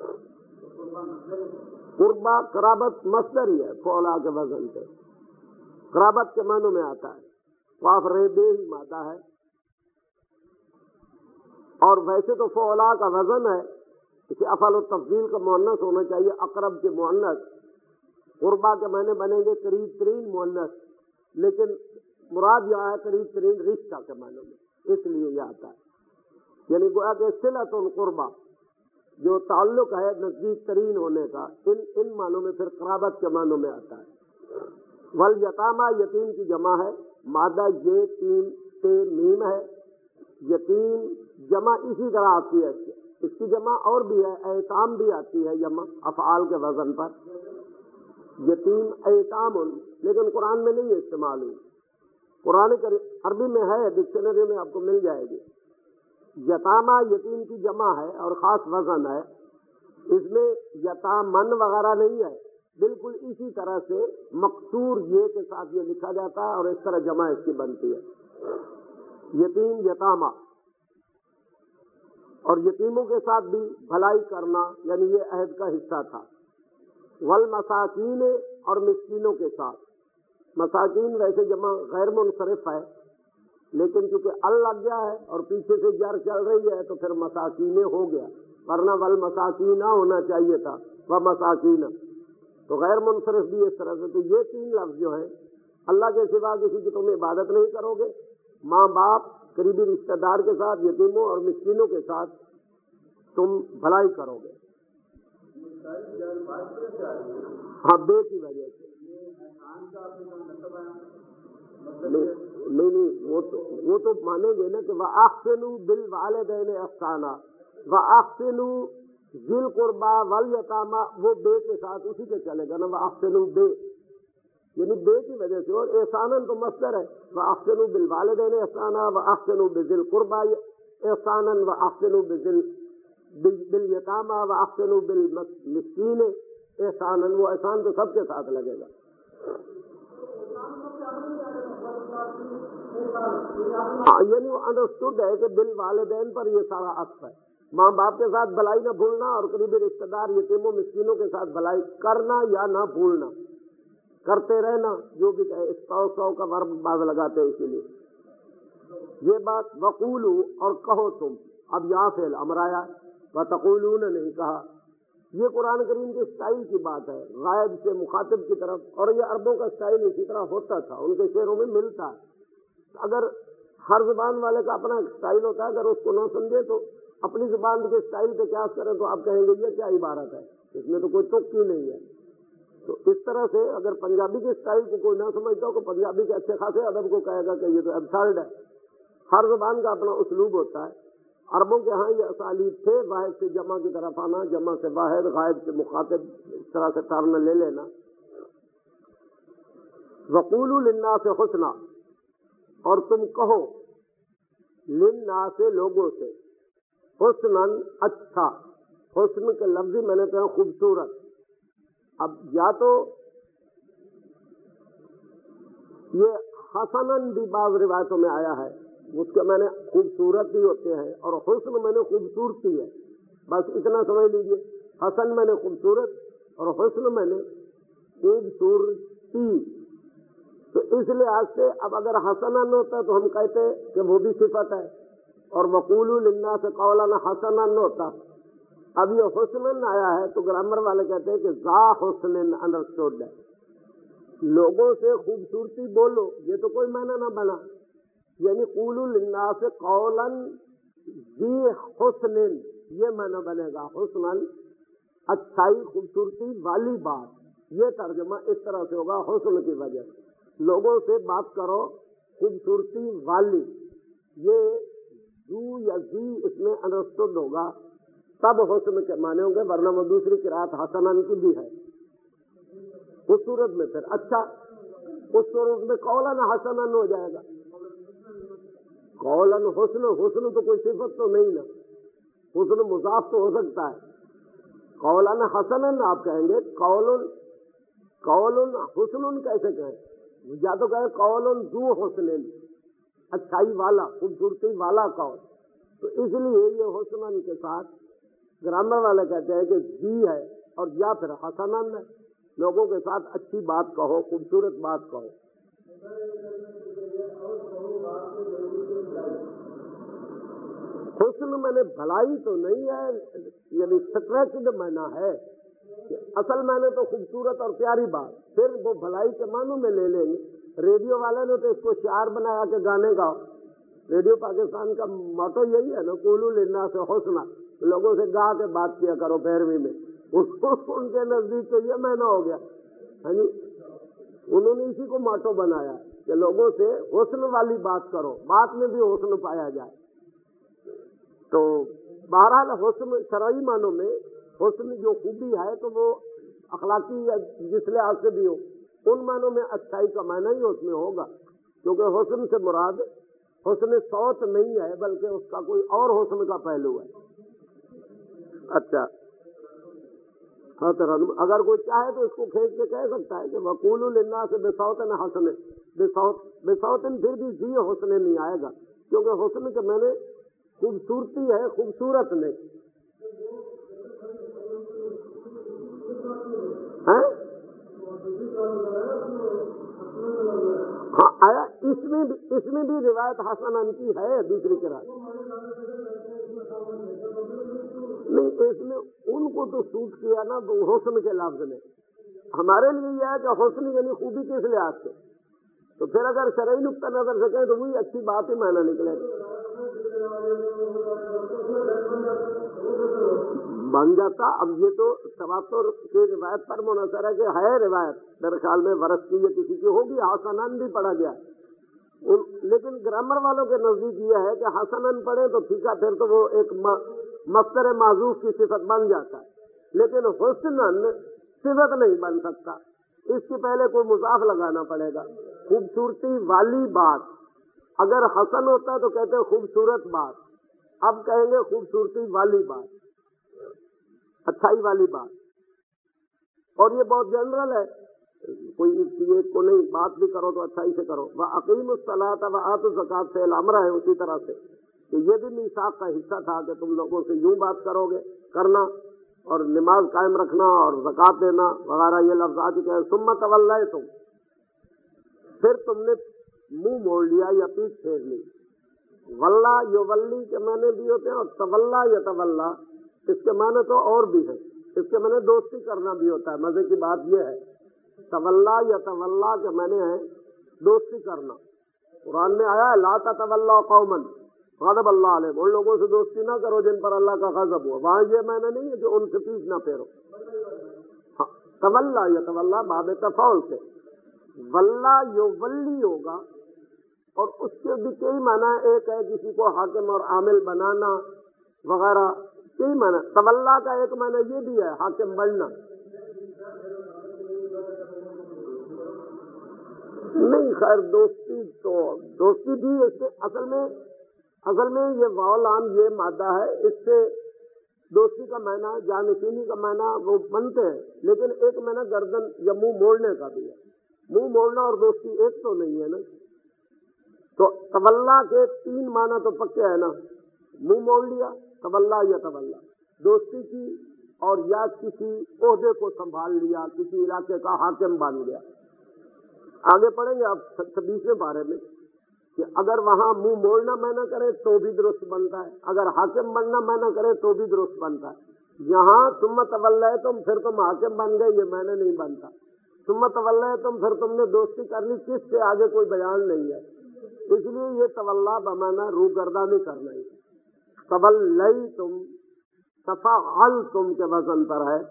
Speaker 1: قربہ قرابت مصدر ہی ہے فعلا کے وزن سے، قرابت کے معنوں میں آتا ہے، قاف رے بے ہی مادہ ہے، اور ویسے تو فعلا کا وزن ہے، اسے افعال التفضیل کا مؤنث ہونا چاہیے، اقرب کے مؤنث، قربا کے معنی بنیں گے قریب ترین مؤنث، لیکن مراد یہاں ہے قریب ترین رشتہ کے معنوں میں، اس لیے یہ آتا ہے، یعنی گویا کہ صلۃ القربہ جو تعلق ہے نزدیک ترین ہونے کا، ان معنوں میں پھر قرابت کے معنوں میں آتا ہے۔ والیتامى یتیم کی جمع ہے، مادہ یہ تین تے میم ہے، یتیم جمع اسی طرح آتی ہے، اس کی جمع اور بھی ہے، ایتام بھی آتی ہے جمع افعال کے وزن پر، یتیم ایتام، لیکن قرآن میں نہیں استعمال ہوئی، قرآن عربی میں ہے، ڈکشنری میں آپ کو مل جائے گی، یتامہ یتیم کی جمع ہے اور خاص وزن ہے، اس میں یتامن وغیرہ نہیں ہے، بالکل اسی طرح سے مقصور یہ کے ساتھ یہ لکھا جاتا ہے اور اس طرح جمع اس کی بنتی ہے، یتیم یتامہ، اور یتیموں کے ساتھ بھی بھلائی کرنا، یعنی یہ عہد کا حصہ تھا، والمساکین، اور مسکینوں کے ساتھ، مساکین ویسے جمع غیر منصرف ہے لیکن چونکہ ال لگ گیا ہے اور پیچھے سے جر چل رہی ہے تو پھر مساکین ہو گیا، ورنہ والمساکین ہونا چاہیے تھا، ومساکین، تو غیر منصرف بھی اس طرح سے، تو یہ تین لفظ جو ہیں، اللہ کے سوا کسی کی تم عبادت نہیں کرو گے، ماں باپ قریبی رشتہ دار کے ساتھ، یتیموں اور مسکینوں کے ساتھ تم بھلائی کرو گے، ہاں بے کی وجہ سے، نہیں وہ تو مانیں گے نا کہ وَأَحْسِنُوا بِالْوَالِدَيْنِ إِحْسَانًا وَأَحْسِنُوا ذِي الْقُرْبَى وَالْيَتَامَى، وہ بے کے ساتھ اسی کے چلے گا نا، وَأَحْسِنُوا بے، یعنی بے کی وجہ سے، اور احساناً تو مصدر ہے، وَأَحْسِنُوا بِالْوَالِدَيْنِ إِحْسَانًا وَأَحْسِنُوا بِذِي الْقُرْبَىٰ إِحْسَانًا وَأَحْسِنُوا بِالْيَتَامَىٰ وَأَحْسِنُوا بِالْمِسْكِينِ احساناً، وہ احسان تو سب کے ساتھ لگے گا۔ یعنی وہ انڈرسٹوڈ ہے کہ بالوالدین پر یہ سارا عطف ہے، ماں باپ کے ساتھ بھلائی نہ بھولنا، اور قریبی رشتہ دار یتیموں مسکینوں کے ساتھ بھلائی کرنا یا نہ بھولنا، کرتے رہنا، جو بھی کہے، اس سو کا ورب باز لگاتے ہیں اسی لیے یہ بات۔ وقولو، اور کہو تم، اب یہاں فعل امر آیا، وتقولون نہیں کہا، یہ قرآن کریم کے اسٹائل کی بات ہے، غائب سے مخاطب کی طرف، اور یہ عربوں کا اسٹائل اسی طرح ہوتا تھا، ان کے شعروں میں ملتا ہے۔ اگر ہر زبان والے کا اپنا اسٹائل ہوتا ہے، اگر اس کو نہ سمجھے تو اپنی زبان کے اسٹائل پہ قیاس کریں تو آپ کہیں گے یہ کیا عبارت ہے، اس میں تو کوئی تک ہی نہیں ہے۔ تو اس طرح سے اگر پنجابی کے اسٹائل کو کوئی نہ سمجھتا ہو تو پنجابی کے اچھے خاصے ادب کو کہے گا کہ یہ تو ابسرڈ ہے۔ ہر زبان کا اپنا اسلوب ہوتا ہے۔ عربوں کے ہاں یہ اسالیب تھے، واحد سے جمع کی طرف آنا، جمع سے واحد، غائب سے مخاطب، اس طرح سے ٹرن لے لینا۔ وقولوا للناس حسنا، اور تم کہو للناس لوگوں سے، حسناً اچھا، حسن کے لفظی میں نے کہا خوبصورت۔ اب یا تو یہ حسناً بھی بعض روایتوں میں آیا ہے، اس کے میں نے خوبصورت بھی ہوتے ہیں، اور حسن میں نے خوبصورتی ہے، بس اتنا سمجھ لیجئے، حسن میں نے خوبصورت اور حسن میں نے خوبصورتی۔ تو اس لحاظ سے اب اگر حسناً ہوتا تو ہم کہتے کہ وہ بھی صفت ہے، اور وقولوا للناس قولا حسناً ہوتا۔ اب یہ حسناً آیا ہے تو گرامر والے کہتے ہیں کہ ذا حسن انڈرسٹوڈ ہے، لوگوں سے خوبصورتی بولو، یہ تو کوئی معنی نہ بنا، یعنی قولوا للناس قولا ذی حسن، یہ معنی بنے گا، حسناً اچھائی، خوبصورتی والی بات، یہ ترجمہ اس طرح سے ہوگا حسن کی وجہ سے، لوگوں سے بات کرو خوبصورتی والی، یہ ذو یا ذی اس میں انڈرسٹوڈ ہوگا، تب حسن کے معنی ہوں گے، ورنہ وہ دوسری قرات حسناً کی بھی ہے، اس صورت میں پھر اچھا، اس صورت میں قولاً حسناً ہو جائے گا۔ قولاً حسن، حسن تو کوئی صفت تو نہیں نا، حسن مضاف تو ہو سکتا ہے، قولاً حسناً آپ کہیں گے، قول حسن کیسے کہیں، یا تو کہیں قول ذو حسن، اچھائی والا، خوبصورتی والا قول، تو اس لیے یہ حسناً کے ساتھ گرامر والے کہتے ہیں کہ جی ہے، اور یا پھر حسناً ہے، لوگوں کے ساتھ اچھی بات کہو، خوبصورت بات کہو۔ حسن میں نے بھلائی تو نہیں ہے، یعنی سٹریچڈ معنی ہے، اصل معنی تو خوبصورت اور پیاری بات، پھر وہ بھلائی کے معنوں میں لے لیں گے۔ ریڈیو والے نے تو اس کو شعار بنایا کہ گانے گاؤ، ریڈیو پاکستان کا موٹو یہی ہے نا، قولوا للناس حسنا، لوگوں سے گا کے بات کیا کرو پیروی میں، ان کے نزدیک تو یہ معنی ہو گیا، ہاں جی، انہوں نے اسی کو موٹو بنایا کہ لوگوں سے حسن والی بات کرو، بات میں بھی حسن پایا جائے۔ تو بہرحال حسن شرعی معنوں میں حسن جو خوبی ہے تو وہ اخلاقی یا جس لحاظ سے بھی ہو، ان معنوں میں اچھائی کا معنی ہی اس میں ہوگا، کیونکہ حسن سے مراد حسن صوت نہیں ہے، بلکہ اس کا کوئی اور حسن کا پہلو ہے۔ اچھا، اگر کوئی چاہے تو اس کو کھینچ کے کہہ سکتا ہے کہ وقولوا للناس بصوت حسن، بصوت پھر بھی ذی حسن نہیں آئے گا، کیونکہ حسن کے میں نے خوبصورتی ہے، خوبصورت نہیں ہے۔ ہاں آیا، اس میں بھی روایت حسناً کی ہے، دوسری قرات نہیں، اس میں ان کو تو سوٹ کیا نا حسن کے لفظ نے، ہمارے لیے یہ ہے کہ حسن یعنی خوبی کس لحاظ سے، تو پھر اگر شرعی نقطہ نظر سے کہیں تو وہی اچھی بات ہی معنی نکلے بن جاتا۔ اب یہ تو تواتر کی روایت پر منحصر ہے کہ ہے روایت، میرے خیال میں ورثیت کسی کی ہوگی، حسناً بھی پڑھا گیا، لیکن گرامر والوں کے نزدیک یہ ہے کہ حسناً پڑھیں تو ٹھیک ہے، پھر تو وہ ایک مصدر معذوف کی صفت بن جاتا ہے، لیکن حسناً صفت نہیں بن سکتا، اس کے پہلے کوئی مضاف لگانا پڑے گا. خوبصورتی والی بات. اگر حسن ہوتا تو کہتے ہیں خوبصورت بات. اب کہیں گے خوبصورتی والی بات, اچھائی والی بات. اور یہ بہت جنرل ہے, کوئی ایک کو نہیں, بات بھی کرو تو اچھائی سے کرو. وَأَقِیمُوا الصَّلَاةَ وَآتُوا الزَّکَاۃَ سے الامر ہے اسی طرح سے کہ یہ بھی میثاق کا حصہ تھا کہ تم لوگوں سے یوں بات کرو گے, کرنا, اور نماز قائم رکھنا اور زکوٰۃ دینا وغیرہ. یہ لفظ آ چکے ہیں. ثُمَّ تَوَلَّیْتُمْ, پھر تم نے منہ موڑ لیا یا پیٹھ پھیر لی. ولّا یولی کے معنی بھی ہوتے ہیں, اور تولا یتولا اس کے معنی تو اور بھی ہیں. اس کے معنی دوستی کرنا بھی ہوتا ہے. مزے کی بات یہ ہے, تولا یتولا کے معنی ہے دوستی کرنا. قرآن میں آیا ہے لا تتولوا قوما غضب اللہ علیہ, ان لوگوں سے دوستی نہ کرو جن پر اللہ کا غضب ہوا. وہاں یہ معنی نہیں ہے کہ ان سے پیچھ نہ پھیرو. تولا یتولا باب تفاعل سے. ولا یولی ہوگا, اور اس کے بھی کئی معنی. ایک ہے کسی کو حاکم اور عامل بنانا وغیرہ, کئی معنی. تولا کا ایک معنی یہ بھی ہے حاکم بننا. نہیں خیر, دوستی تو دوستی بھی اس سے اصل میں یہ واولام یہ مادہ ہے, اس سے دوستی کا معنی جانشینی کا معنی وہ بنتے ہیں, لیکن ایک معنی گردن یا منہ موڑنے کا بھی ہے. منہ موڑنا اور دوستی ایک تو نہیں ہے نا. تو تولا کے تین معنی تو پکے ہے نا, منہ موڑ لیا تولا یا تولا, دوستی کی, اور یا کسی عہدے کو سنبھال لیا, کسی علاقے کا حاکم بن گیا. آگے پڑھیں گے اب 26ویں پارے میں کہ اگر وہاں منہ موڑنا معنی کرے تو بھی درست بنتا ہے, اگر حاکم بننا معنی کرے تو بھی درست بنتا ہے. یہاں ثم تولیتم پھر تم حاکم بن گئے, یہ معنی نہیں بنتا. ثم تولیتم پھر تم نے دوستی کر لی, کس سے آگے کوئی بیان نہیں ہے. اس لیے یہ تولا بمانا روگردانی کرنا ہے. تولیتم تفعلتم کے وزن پر ہے,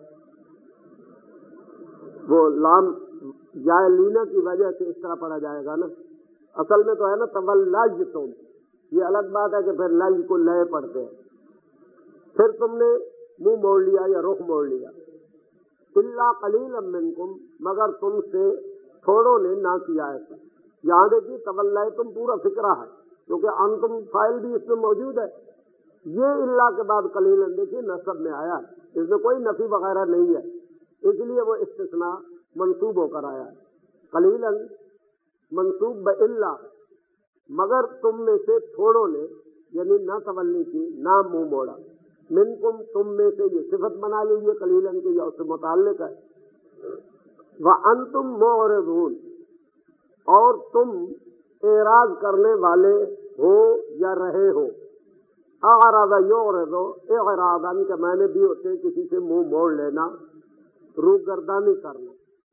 Speaker 1: وہ لام جائے لینا کی وجہ سے اس طرح پڑھا جائے گا نا. اصل میں تو ہے نا تولیتم, یہ الگ بات ہے کہ پھر لج کو لے پڑھتے ہیں. پھر تم نے منہ موڑ لیا یا رخ موڑ لیا. الا قلیلا منکم, مگر تم سے تھوڑوں نے نہ کیا ایسا. یہاں دیکھیے تولیتم پورا فکرہ ہے, کیونکہ انتم فاعل بھی اس میں موجود ہے. یہ اللہ کے بعد قلیلا دیکھیے نصب میں آیا, اس میں کوئی نفی وغیرہ نہیں ہے, اس لیے وہ استثناء منصوب ہو کر آیا. قلیلا منصوب بإلا, مگر تم میں سے تھوڑوں نے, یعنی نہ تولی کی نہ منہ موڑا. منکم تم میں سے, یہ صفت بنا لیجیے قلیلا کی, یا اس سے متعلق ہے. وانتم معرضون, اور تم اعراض کرنے والے ہو یا رہے ہو. اعرض یعرض اعراضا کے معنی بھی ہوتے کسی سے منہ موڑ لینا, روگردانی کرنا.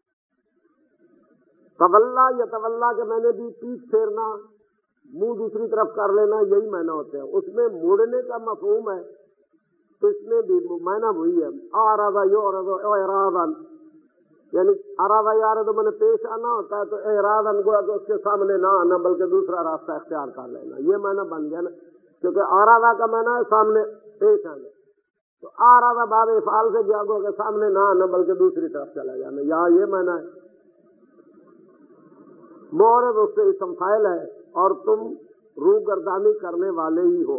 Speaker 1: تولا یا تولا کے معنی بھی پیچھ پھیرنا, منہ دوسری طرف کر لینا, یہی معنی ہوتے ہیں. اس میں موڑنے کا مفہوم ہے, اس میں بھی معنی وہی ہے. اعرض یعرض اعراضا, یعنی اعرض یعرض میں نے پیش آنا ہوتا ہے, تو اعراضا گویا کہ اس کے سامنے نہ آنا بلکہ دوسرا راستہ اختیار کر لینا, یہ معنی بن گیا نا. کیونکہ اعرض کا معنی ہے سامنے پیش آنا, تو اعرض باب افعال سے کیا گو کہ سامنے نہ آنا بلکہ دوسری طرف چلا جانا, یہاں یہ معنی ہے. معرض اس سے اسم فاعل ہے, اور تم روگردانی کرنے والے ہی ہو.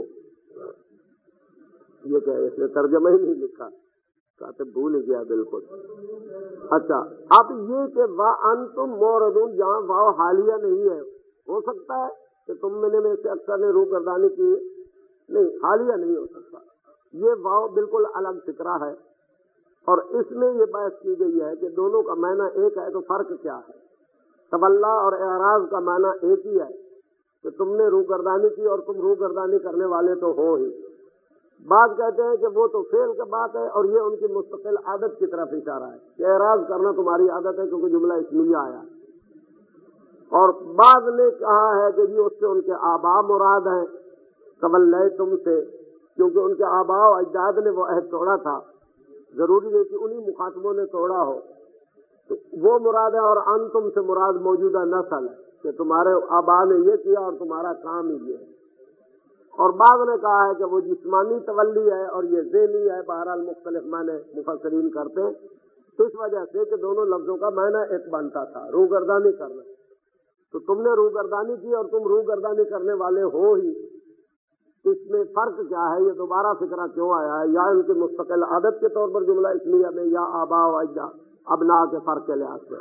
Speaker 1: یہ کہ اس نے ترجمہ ہی نہیں لکھا, کاتب بھول ہی گیا بالکل. اچھا, اب یہ کہ وانتم معرضون, جہاں واو حالیہ نہیں ہے, ہو سکتا ہے کہ تم میں سے اکثر نے روگردانی کی, نہیں حالیہ نہیں ہو سکتا. یہ واو بالکل الگ فکرہ ہے, اور اس میں یہ بحث کی گئی ہے کہ دونوں کا معنی ایک ہے, تو فرق کیا ہے. تولا اور اعراض کا معنی ایک ہی ہے کہ تم نے روگردانی کی, اور تم روگردانی کرنے والے تو ہو ہی. بعض کہتے ہیں کہ وہ تو فعل کا بات ہے, اور یہ ان کی مستقل عادت کی طرف اشارہ ہے کہ اعراض کرنا تمہاری عادت ہے کیونکہ جملہ اسمیہ آیا. اور بعض نے کہا ہے کہ یہ اس سے ان کے آباء مراد ہیں تولیتم سے, کیونکہ ان کے آباء و اجداد نے وہ عہد توڑا تھا. ضروری نہیں کہ انہی مخاطبوں نے توڑا ہو, تو وہ مراد ہے. اور انتم سے مراد موجودہ نسل ہے کہ تمہارے آباء نے یہ کیا اور تمہارا کام ہی یہ ہے. اور بعض نے کہا ہے کہ وہ جسمانی تولی ہے اور یہ ذہنی ہے. بہرحال مختلف معنی مفسرین کرتے ہیں. اس وجہ سے کہ دونوں لفظوں کا معنی ایک بنتا تھا، روگردانی کرنا. تو تم نے روگردانی کی اور تم روگردانی کرنے والے ہو ہی. اس میں فرق کیا ہے؟ یہ دوبارہ فکرہ کیوں آیا ہے؟ یا ان کی مستقل عادت کے طور پر جملہ اسمیہ میں، یا آبا و اجداد ابنا کے فرق کے لحاظ سے.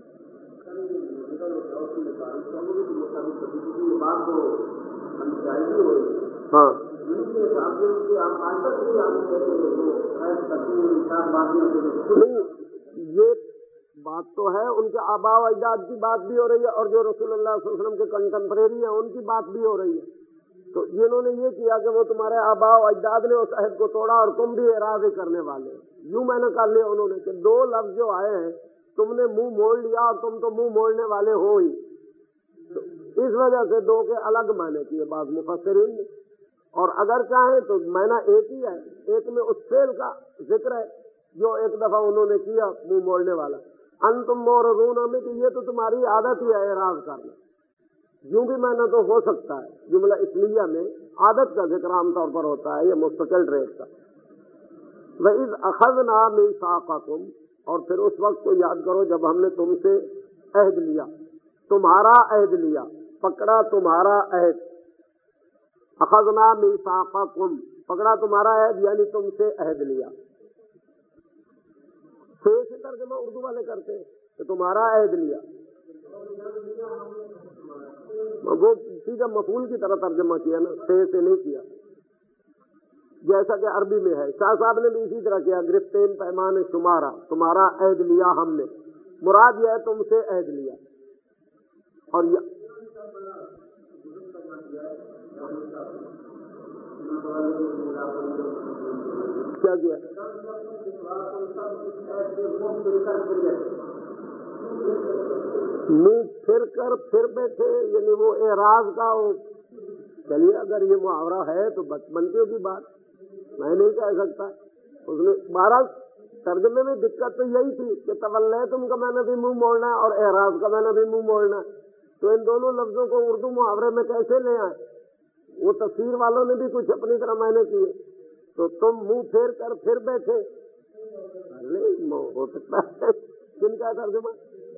Speaker 1: ہاں نہیں، یہ بات تو ہے ان کے آبا و اجداد کی بات بھی ہو رہی ہے، اور جو رسول اللہ صلی اللہ علیہ وسلم کے کنٹمپریری ہیں ان کی بات بھی ہو رہی ہے. تو انہوں نے یہ کیا کہ وہ تمہارے آبا و اجداد نے اس عہد کو توڑا اور تم بھی اعراض کرنے والے. یوں میں نے کر لیا انہوں نے کہ دو لفظ جو آئے ہیں تم نے منہ موڑ لیا اور تم تو منہ موڑنے والے ہو ہی. اس وجہ سے دو کے الگ معنی کیے بعض مفسرین نے. اور اگر چاہیں تو معنی ایک ہی ہے، ایک میں اس فعل کا ذکر ہے جو ایک دفعہ انہوں نے کیا منہ موڑنے والا. انتم معرضون میں کہ یہ تو تمہاری عادت ہی ہے اعراض کرنا. یوں بھی معنی تو ہو سکتا ہے، جملہ اسمیہ میں عادت کا ذکر عام طور پر ہوتا ہے، یہ مستقل ٹریس کا. وَإِذْ أَخَذْنَا مِيثَاقَكُمْ، اور پھر اس وقت کو یاد کرو جب ہم نے تم سے عہد لیا، تمہارا عہد لیا، پکڑا تمہارا عہد. اخذنا میثاقکم، پکڑا تمہارا عہد یعنی تم سے عہد لیا. سے ترجمہ اردو والے کرتے ہیں کہ تمہارا عہد لیا، وہ سیدھا مفعول کی طرح ترجمہ کیا نا، سے نہیں کیا جیسا کہ عربی میں ہے. شاہ صاحب نے بھی اسی طرح کیا، گرفتین پیمان شمارا، تمہارا عہد لیا ہم نے. مراد یہ ہے تم سے عہد لیا. اور کیا کیا؟ منہ پھر کر پھر بیٹھے، یعنی وہ اعراض کا وہ. چلیے اگر یہ محاورہ ہے تو بنتی ہوگی بات، میں نہیں کہہ سکتا. اس نے 12 ترجمے میں دقت تو یہی تھی کہ تولیتم کا میں نے بھی منہ موڑنا اور اعراض کا میں نے بھی منہ موڑنا. تو ان دونوں لفظوں کو اردو محاورے میں کیسے لے آئے؟ وہ تفسیر والوں نے بھی کچھ اپنی طرح معنی کیے. تو تم منہ پھیر کر پھر بیٹھے، ہو سکتا ہے کن کا ترجمہ؟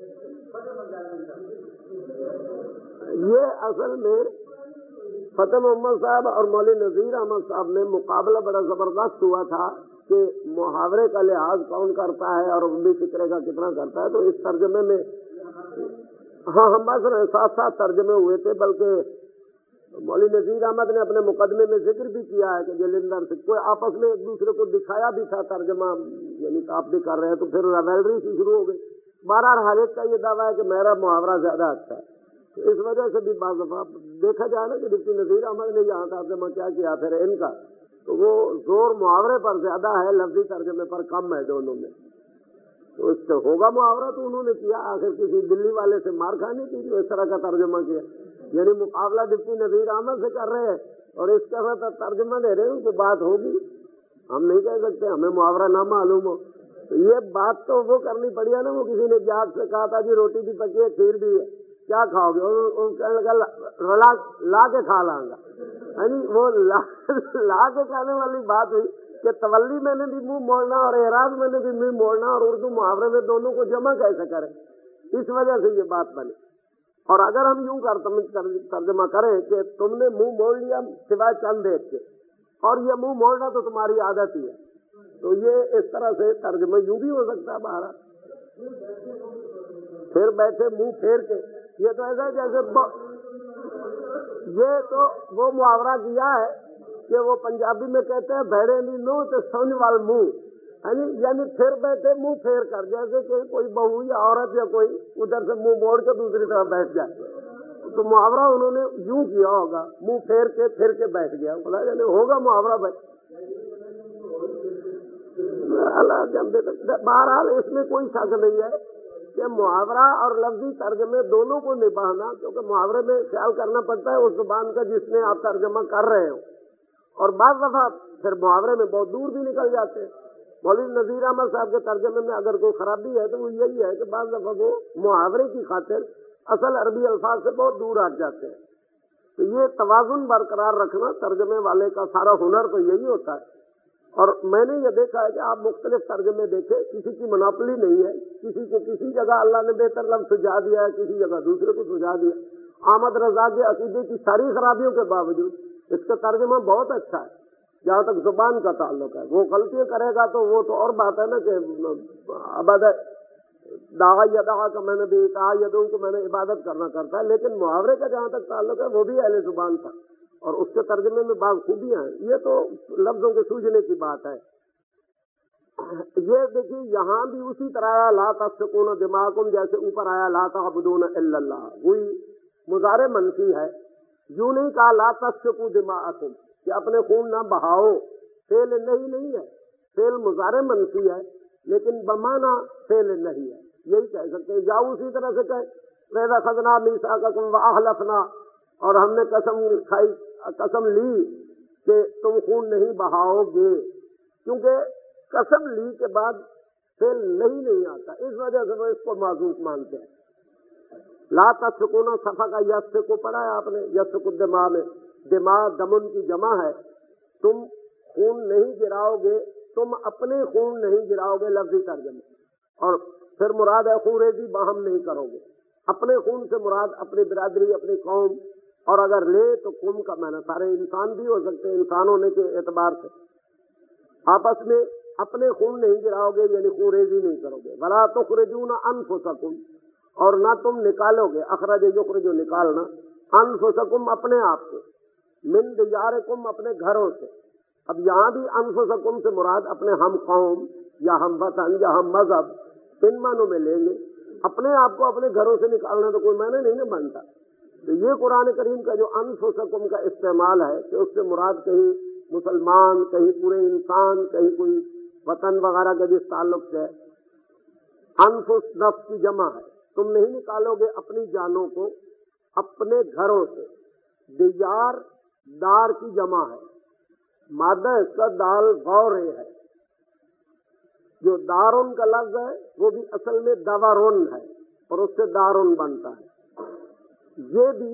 Speaker 1: یہ اصل میں فتح محمد صاحب اور مولوی نذیر احمد صاحب میں مقابلہ بڑا زبردست ہوا تھا کہ محاورے کا لحاظ کون کرتا ہے اور عملی فکرے کا کتنا کرتا ہے. تو اس ترجمے میں ہاں ہم بس ساتھ ساتھ ترجمے ہوئے تھے، بلکہ مولوی نذیر احمد نے اپنے مقدمے میں ذکر بھی کیا ہے کہ جلندر سے کوئی آپس میں ایک دوسرے کو دکھایا بھی تھا ترجمہ، یعنی آپ بھی کر رہے ہیں تو پھر ریویلری سے شروع ہو گئی. 12 ہر ایک کا یہ دعویٰ ہے کہ میرا محاورہ زیادہ اچھا ہے. تو اس وجہ سے بھی بعض دفعہ دیکھا جائے نا کہ ڈپٹی نذیر احمد نے یہاں ترجمہ کیا کیا پھر ان کا، تو وہ زور محاورے پر زیادہ ہے، لفظی ترجمے پر کم ہے دونوں میں. تو اس سے ہوگا محاورہ تو انہوں نے کیا، آخر کسی دلی والے سے مار کھانی تھی جو اس طرح کا ترجمہ کیا. یعنی مقابلہ ڈپٹی نذیر احمد سے کر رہے ہیں اور اس طرح ترجمہ دے رہے ہیں تو بات ہوگی. ہم نہیں کہہ سکتے ہمیں محاورہ نہ معلوم ہو. تو یہ بات تو وہ کرنی پڑی ہے نا. وہ کسی نے جاگ سے کہا تھا جی روٹی بھی پکی ہے کھیر بھی ہے، کیا کھاؤ گے؟ کہنے لگا لا کے کھا لاں گا. یعنی وہ لا کے کھانے والی بات ہوئی کہ تولی میں نے بھی منہ موڑنا اور اعراض میں نے بھی منہ موڑنا، اور اردو محاورے میں دونوں کو جمع کیسے کریں؟ اس وجہ سے یہ بات بنی. اور اگر ہم یوں ترجمہ کریں کہ تم نے منہ موڑ لیا سوائے چند ایک کے، اور یہ منہ موڑنا تو تمہاری عادت ہی ہے، تو یہ اس طرح سے ترجمہ یوں بھی ہو سکتا ہے. باہر پھر بیٹھے منہ پھیر کے، یہ تو ایسا جیسے یہ تو وہ محاورہ کیا ہے کہ وہ پنجابی میں کہتے ہیں بھیڑے نہیں نو تو سمجھ وال منہ، یعنی پھر بیٹھے منہ پھیر کر، جیسے کہ کوئی بہو یا عورت یا کوئی ادھر سے منہ موڑ کے دوسری طرف بیٹھ جائے. تو محاورہ انہوں نے یوں کیا ہوگا، منہ پھیر کے پھر کے بیٹھ گیا. بولا یعنی ہوگا محاورہ بھائی. بہرحال اس میں کوئی شک نہیں ہے کہ محاورہ اور لفظی ترجمے دونوں کو نبھانا، کیونکہ محاورے میں خیال کرنا پڑتا ہے اس زبان کا جس میں آپ ترجمہ کر رہے ہو، اور بعض دفعہ پھر محاورے میں بہت دور بھی نکل جاتے ہیں. مولوی نذیر احمد صاحب کے ترجمے میں اگر کوئی خرابی ہے تو وہ یہی ہے کہ بعض دفعہ وہ محاورے کی خاطر اصل عربی الفاظ سے بہت دور ہٹ جاتے ہیں. تو یہ توازن برقرار رکھنا ترجمے والے کا سارا ہنر تو یہی ہوتا ہے اور میں نے یہ دیکھا ہے کہ آپ مختلف ترجمے دیکھیں، کسی کی مناپلی نہیں ہے، کسی کو کسی جگہ اللہ نے بہتر لفظ سجا دیا ہے، کسی جگہ دوسرے کو سجا دیا۔ احمد رضا کے عقیدے کی ساری خرابیوں کے باوجود اس کا ترجمہ بہت اچھا ہے جہاں تک زبان کا تعلق ہے۔ وہ غلطیاں کرے گا تو وہ تو اور بات ہے نا کہ ابد داغا یدعا کا میں نے بھی یدوں کو میں نے عبادت کرنا کرتا ہے، لیکن محاورے کا جہاں تک تعلق ہے وہ بھی اہل زبان تھا اور اس کے ترجمے میں بعض خوبیاں ہیں۔ یہ تو لفظوں کے سوجنے کی بات ہے۔ یہ دیکھیے یہاں بھی اسی طرح آیا لا تسفکون دماءکم، جیسے اوپر آیا لا تعبدون الا اللہ، وہی مضارع منفی ہے۔ یوں نہیں کہا لا تسفکوا دماءکم کہ اپنے خون نہ بہاؤ، فعل نہیں ہے، فعل مضارع منفی ہے لیکن بمانا فعل نہیں ہے، یہی کہہ سکتے ہیں۔ یا اسی طرح سے کہ وَإِذَا أَخَذْنَا مِيثَاقَكُمْ وَأَحْلَفْنَا، اور ہم نے قسم لی کہ تم خون نہیں بہاؤ گے، کیونکہ قسم لی کے بعد فعل نہیں آتا، اس وجہ سے وہ اس کو معذوف مانتے ہیں۔ لا تسفکون سفک یسفک پڑھا ہے آپ نے، یسفک الدماء میں دماء دمن کی جمع ہے۔ تم خون نہیں گراؤ گے، تم اپنے خون نہیں گراؤ گے، لفظی ترجمہ، اور پھر مراد ہے خون ریزی باہم نہیں کرو گے۔ اپنے خون سے مراد اپنی برادری، اپنی قوم، اور اگر لے تو قوم کا معنی سارے انسان بھی ہو سکتے ہیں، انسان ہونے کے اعتبار سے۔ آپس میں اپنے خون نہیں گراؤ گے یعنی خون ریزی نہیں کرو گے۔ ولا تخرجون انفسکم، اور نہ تم نکالو گے، اخرج یخرج نکالنا، انفسکم اپنے آپ کو، من دیارکم اپنے گھروں سے۔ اب یہاں بھی انفسکم سے مراد اپنے ہم قوم یا ہم وطن یا ہم مذہب، ان معنوں میں لیں گے۔ اپنے آپ کو اپنے گھروں سے نکالنا تو کوئی معنی نہیں نہ بنتا۔ تو یہ قرآن کریم کا جو انفسکم کا استعمال ہے کہ اس سے مراد کہیں مسلمان، کہیں پورے انسان، کہیں کوئی وطن وغیرہ کا جس تعلق سے، انفس نفس کی جمع ہے۔ تم نہیں نکالو گے اپنی جانوں کو اپنے گھروں سے۔ دیار دار کی جمع ہے، مادہ اس کا دال غورے ہے۔ جو دارن کا لفظ ہے وہ بھی اصل میں دورن ہے اور اس سے دارن بنتا ہے۔ یہ بھی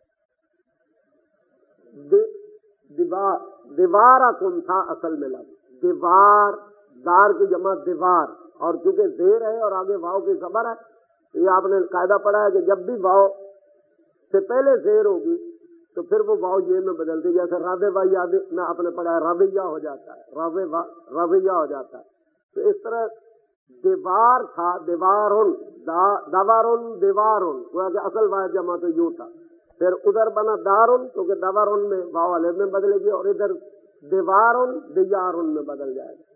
Speaker 1: دیوارکم تھا اصل میں لفظ، دیوار دار کی جمع دیوار، اور چونکہ زیر ہے اور آگے واؤ کی خبر ہے تو یہ آپ نے قاعدہ پڑھا ہے کہ جب بھی واؤ سے پہلے زیر ہوگی تو پھر وہ واؤ یہ میں بدلتی، جیسے رابع میں آپ نے پڑھا ہے رویہ ہو جاتا ہے، رویہ ہو جاتا ہے۔ تو اس طرح دیوار تھا دیوارن، دیوارن، گویا کہ اصل واحد جمع تو یوں تھا، پھر ادھر بنا دارن کیونکہ دیوارن میں واؤ الف میں بدلے گی، اور ادھر دیوارن دیارن میں بدل جائے گا۔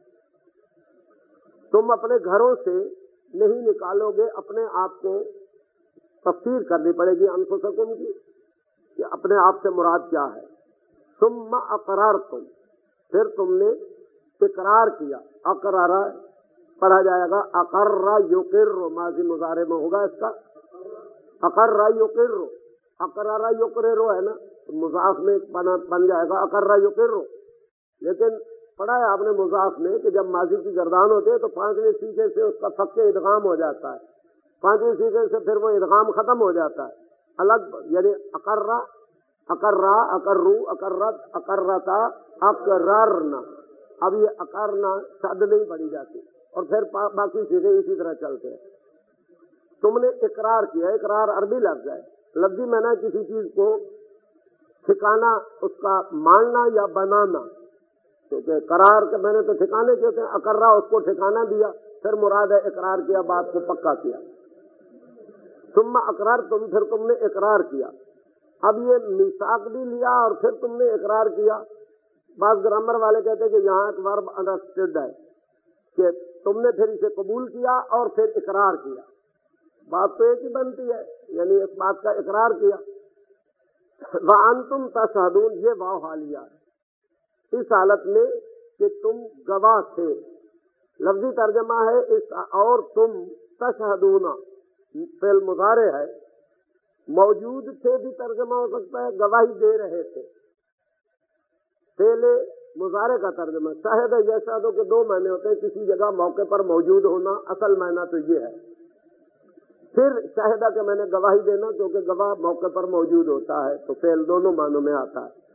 Speaker 1: تم اپنے گھروں سے نہیں نکالو گے اپنے آپ کو، تفسیر کرنی پڑے گی انفسکم کی کہ اپنے آپ سے مراد کیا ہے۔ ثم اقررتم، پھر تم نے اقرار کیا، اقرار پڑھا جائے گا اقر یقر، ماضی مضارع میں ہوگا اس کا، اقر یقر، اقرار یقرر ہے نا، مضاف میں بن جائے گا اقر یقر۔ لیکن پڑھا ہے آپ نے مضاف میں کہ جب ماضی کی گردان ہوتے ہے تو پانچویں سیغے سے اس کا فک ادغام ہو جاتا ہے، پانچویں سیغے سے پھر وہ ادغام ختم ہو جاتا ہے الگ، یعنی اقرا اقرا اقرو اقرت اقرتا اقررنا۔ اب یہ اقرنا شد نہیں پڑی جاتی اور پھر باقی سیغے اسی طرح چلتے ہیں۔ تم نے اقرار کیا، اقرار عربی لفظ ہے، لفظی معنی کسی چیز کو ٹھکانا، اس کا ماننا یا بنانا، کیونکہ قرار کے میں نے تو ٹھکانے کہتے ہیں، اقرا اس کو ٹھکانا دیا، پھر مراد ہے اقرار کیا، بات کو پکا کیا۔ ثم اقررتم، پھر تم نے اقرار کیا۔ اب یہ میثاق بھی لیا اور پھر تم نے اقرار کیا۔ بعض گرامر والے کہتے ہیں کہ یہاں ایک ورب انڈرسٹوڈ ہے کہ تم نے پھر اسے قبول کیا اور پھر اقرار کیا، بات تو ایک ہی بنتی ہے، یعنی اس بات کا اقرار کیا۔ وَأَنْتُمْ تَشْهَدُونَ، یہ واو حالیہ ہے، اس حالت میں کہ تم گواہ تھے۔ لفظی ترجمہ ہے اس، اور تم تشہدون فعل مضارع ہے، موجود تھے بھی ترجمہ ہو سکتا ہے، گواہی دے رہے تھے، فعل مضارع کا ترجمہ۔ شاہد یشہد کے دو معنی ہوتے ہیں، کسی جگہ موقع پر موجود ہونا، اصل معنی تو یہ ہے۔ پھر شاہدہ کے میں نے گواہی دینا، کیونکہ گواہ موقع پر موجود ہوتا ہے تو فعل دونوں معنوں میں آتا ہے۔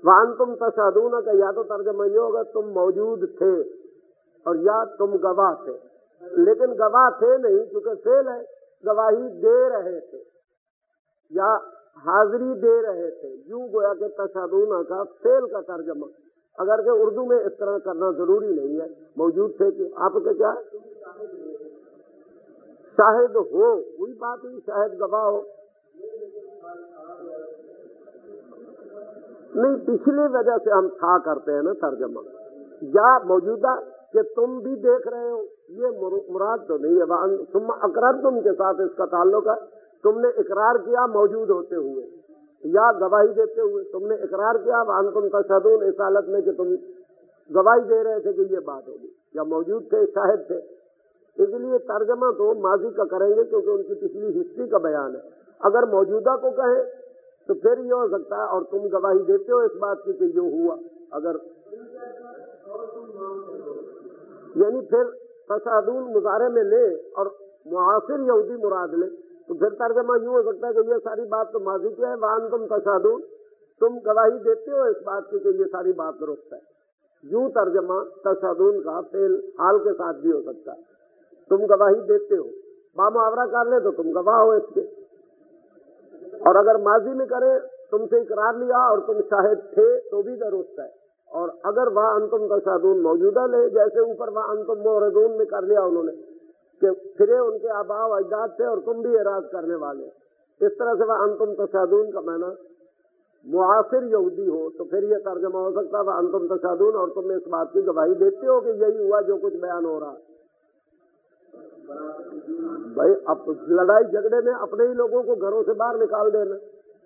Speaker 1: وَأَنْتُمْ تَشْهَدُونَ کا یا تو ترجمہ یہ ہوگا تم موجود تھے اور یا تم گواہ تھے، لیکن گواہ تھے نہیں کیونکہ فعل ہے، گواہی دے رہے تھے یا حاضری دے رہے تھے، یوں گویا کہ تشہدون کا فعل کا ترجمہ، اگر کہ اردو میں اس طرح کرنا ضروری نہیں ہے، موجود تھے کہ آپ کے کیا شاہد ہو، وہی بات ہی شاہد گواہ ہو نہیں، پچھلی وجہ سے ہم تھا کرتے ہیں نا ترجمہ، یا موجودہ کہ تم بھی دیکھ رہے ہو، یہ مراد تو نہیں ہے، ثم اقررتم کے ساتھ اس کا تعلق ہے، تم نے اقرار کیا موجود ہوتے ہوئے یا گواہی دیتے ہوئے، تم نے اقرار کیا وانتم تشہدون اس حالت میں کہ تم گواہی دے رہے تھے کہ یہ بات ہوگی، یا موجود تھے شاہد تھے، اس لیے ترجمہ تو ماضی کا کریں گے کیونکہ ان کی پچھلی ہسٹری کا بیان ہے، اگر موجودہ کو کہیں تو پھر یہ ہو سکتا ہے اور تم گواہی دیتے ہو اس بات کی کہ یہ ہوا، اگر یعنی پھر تشہدون مضارع میں لے اور معاصر یہودی مراد لے تو پھر ترجمہ یوں ہو سکتا ہے کہ یہ ساری بات تو ماضی کی ہے، وانتم تشہدون تم گواہی دیتے ہو اس بات کی کہ یہ ساری بات درست ہے، یوں ترجمہ تشہدون کا فعل حال کے ساتھ بھی ہو سکتا ہے، تم گواہی دیتے ہو، با محاورہ کر لے تو تم گواہ ہو اس کے، اور اگر ماضی میں کرے تم سے اقرار لیا اور تم شاہد تھے تو بھی درست ہے، اور اگر وہ انتم تشہدون موجودہ لے جیسے اوپر وہ انتم موردون میں کر لیا انہوں نے کہ پھرے ان کے آباء و اجداد تھے اور تم بھی اعراض کرنے والے، اس طرح سے وہ انتم تشہدون کا معنی معاصر یہودی ہو تو پھر یہ ترجمہ ہو سکتا ہے وہ انتم تشہدون اور تم اس بات کی گواہی دیتے ہو کہ یہی ہوا جو کچھ بیان ہو رہا ہے۔ بھائی اب لڑائی جھگڑے میں اپنے ہی لوگوں کو گھروں سے باہر نکال دینا،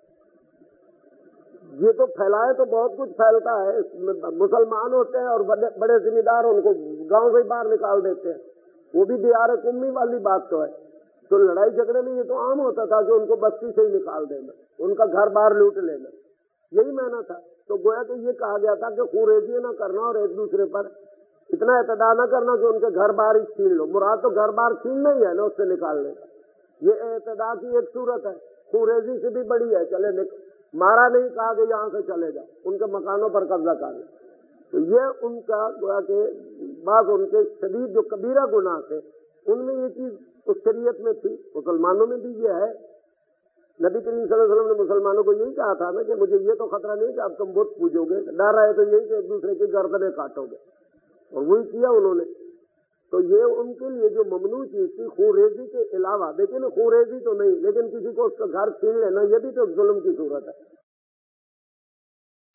Speaker 1: یہ تو پھیلائے تو بہت کچھ پھیلتا ہے، مسلمان ہوتے ہیں اور بڑے ذمہ دار ان کو گاؤں سے ہی باہر نکال دیتے ہیں، وہ بھی دیار قومی والی بات تو ہے، تو لڑائی جھگڑے میں یہ تو عام ہوتا تھا کہ ان کو بستی سے ہی نکال دینا، ان کا گھر باہر لوٹ لینا، یہی معنی تھا، تو گویا کہ یہ کہا گیا تھا کہ خوریزی نہ کرنا اور ایک دوسرے پر اتنا اعتدا نہ کرنا کہ ان کے گھر باہر ہی چھین لو، مراد تو گھر باہر چھیننا ہی ہے نا، اس سے نکالنے کا، یہ اعتدا کی ایک صورت ہے، خوریزی سے بھی بڑی ہے، چلے مارا نہیں کہا کہ یہاں سے چلے جا، ان کے مکانوں پر قبضہ کر لیں، تو یہ ان کا گویا کہ بعض ان کے شدید جو کبیرہ گناہ تھے ان میں یہ چیز اس شریعت میں تھی، مسلمانوں میں بھی یہ ہے، نبی کریم صلی اللہ علیہ وسلم نے مسلمانوں کو یہی کہا تھا نا کہ مجھے یہ تو خطرہ نہیں کہ اب تم بت پوجو گے، ڈر رہے تو یہی کہ ایک دوسرے کی گردنیں کاٹو گے، اور وہی کیا انہوں نے، تو یہ ان کے لیے جو ممنوع چیز تھی خوریزی کے علاوہ، لیکن خوریزی تو نہیں، لیکن کسی کو اس کا گھر چھین لینا یہ بھی تو ظلم کی صورت ہے،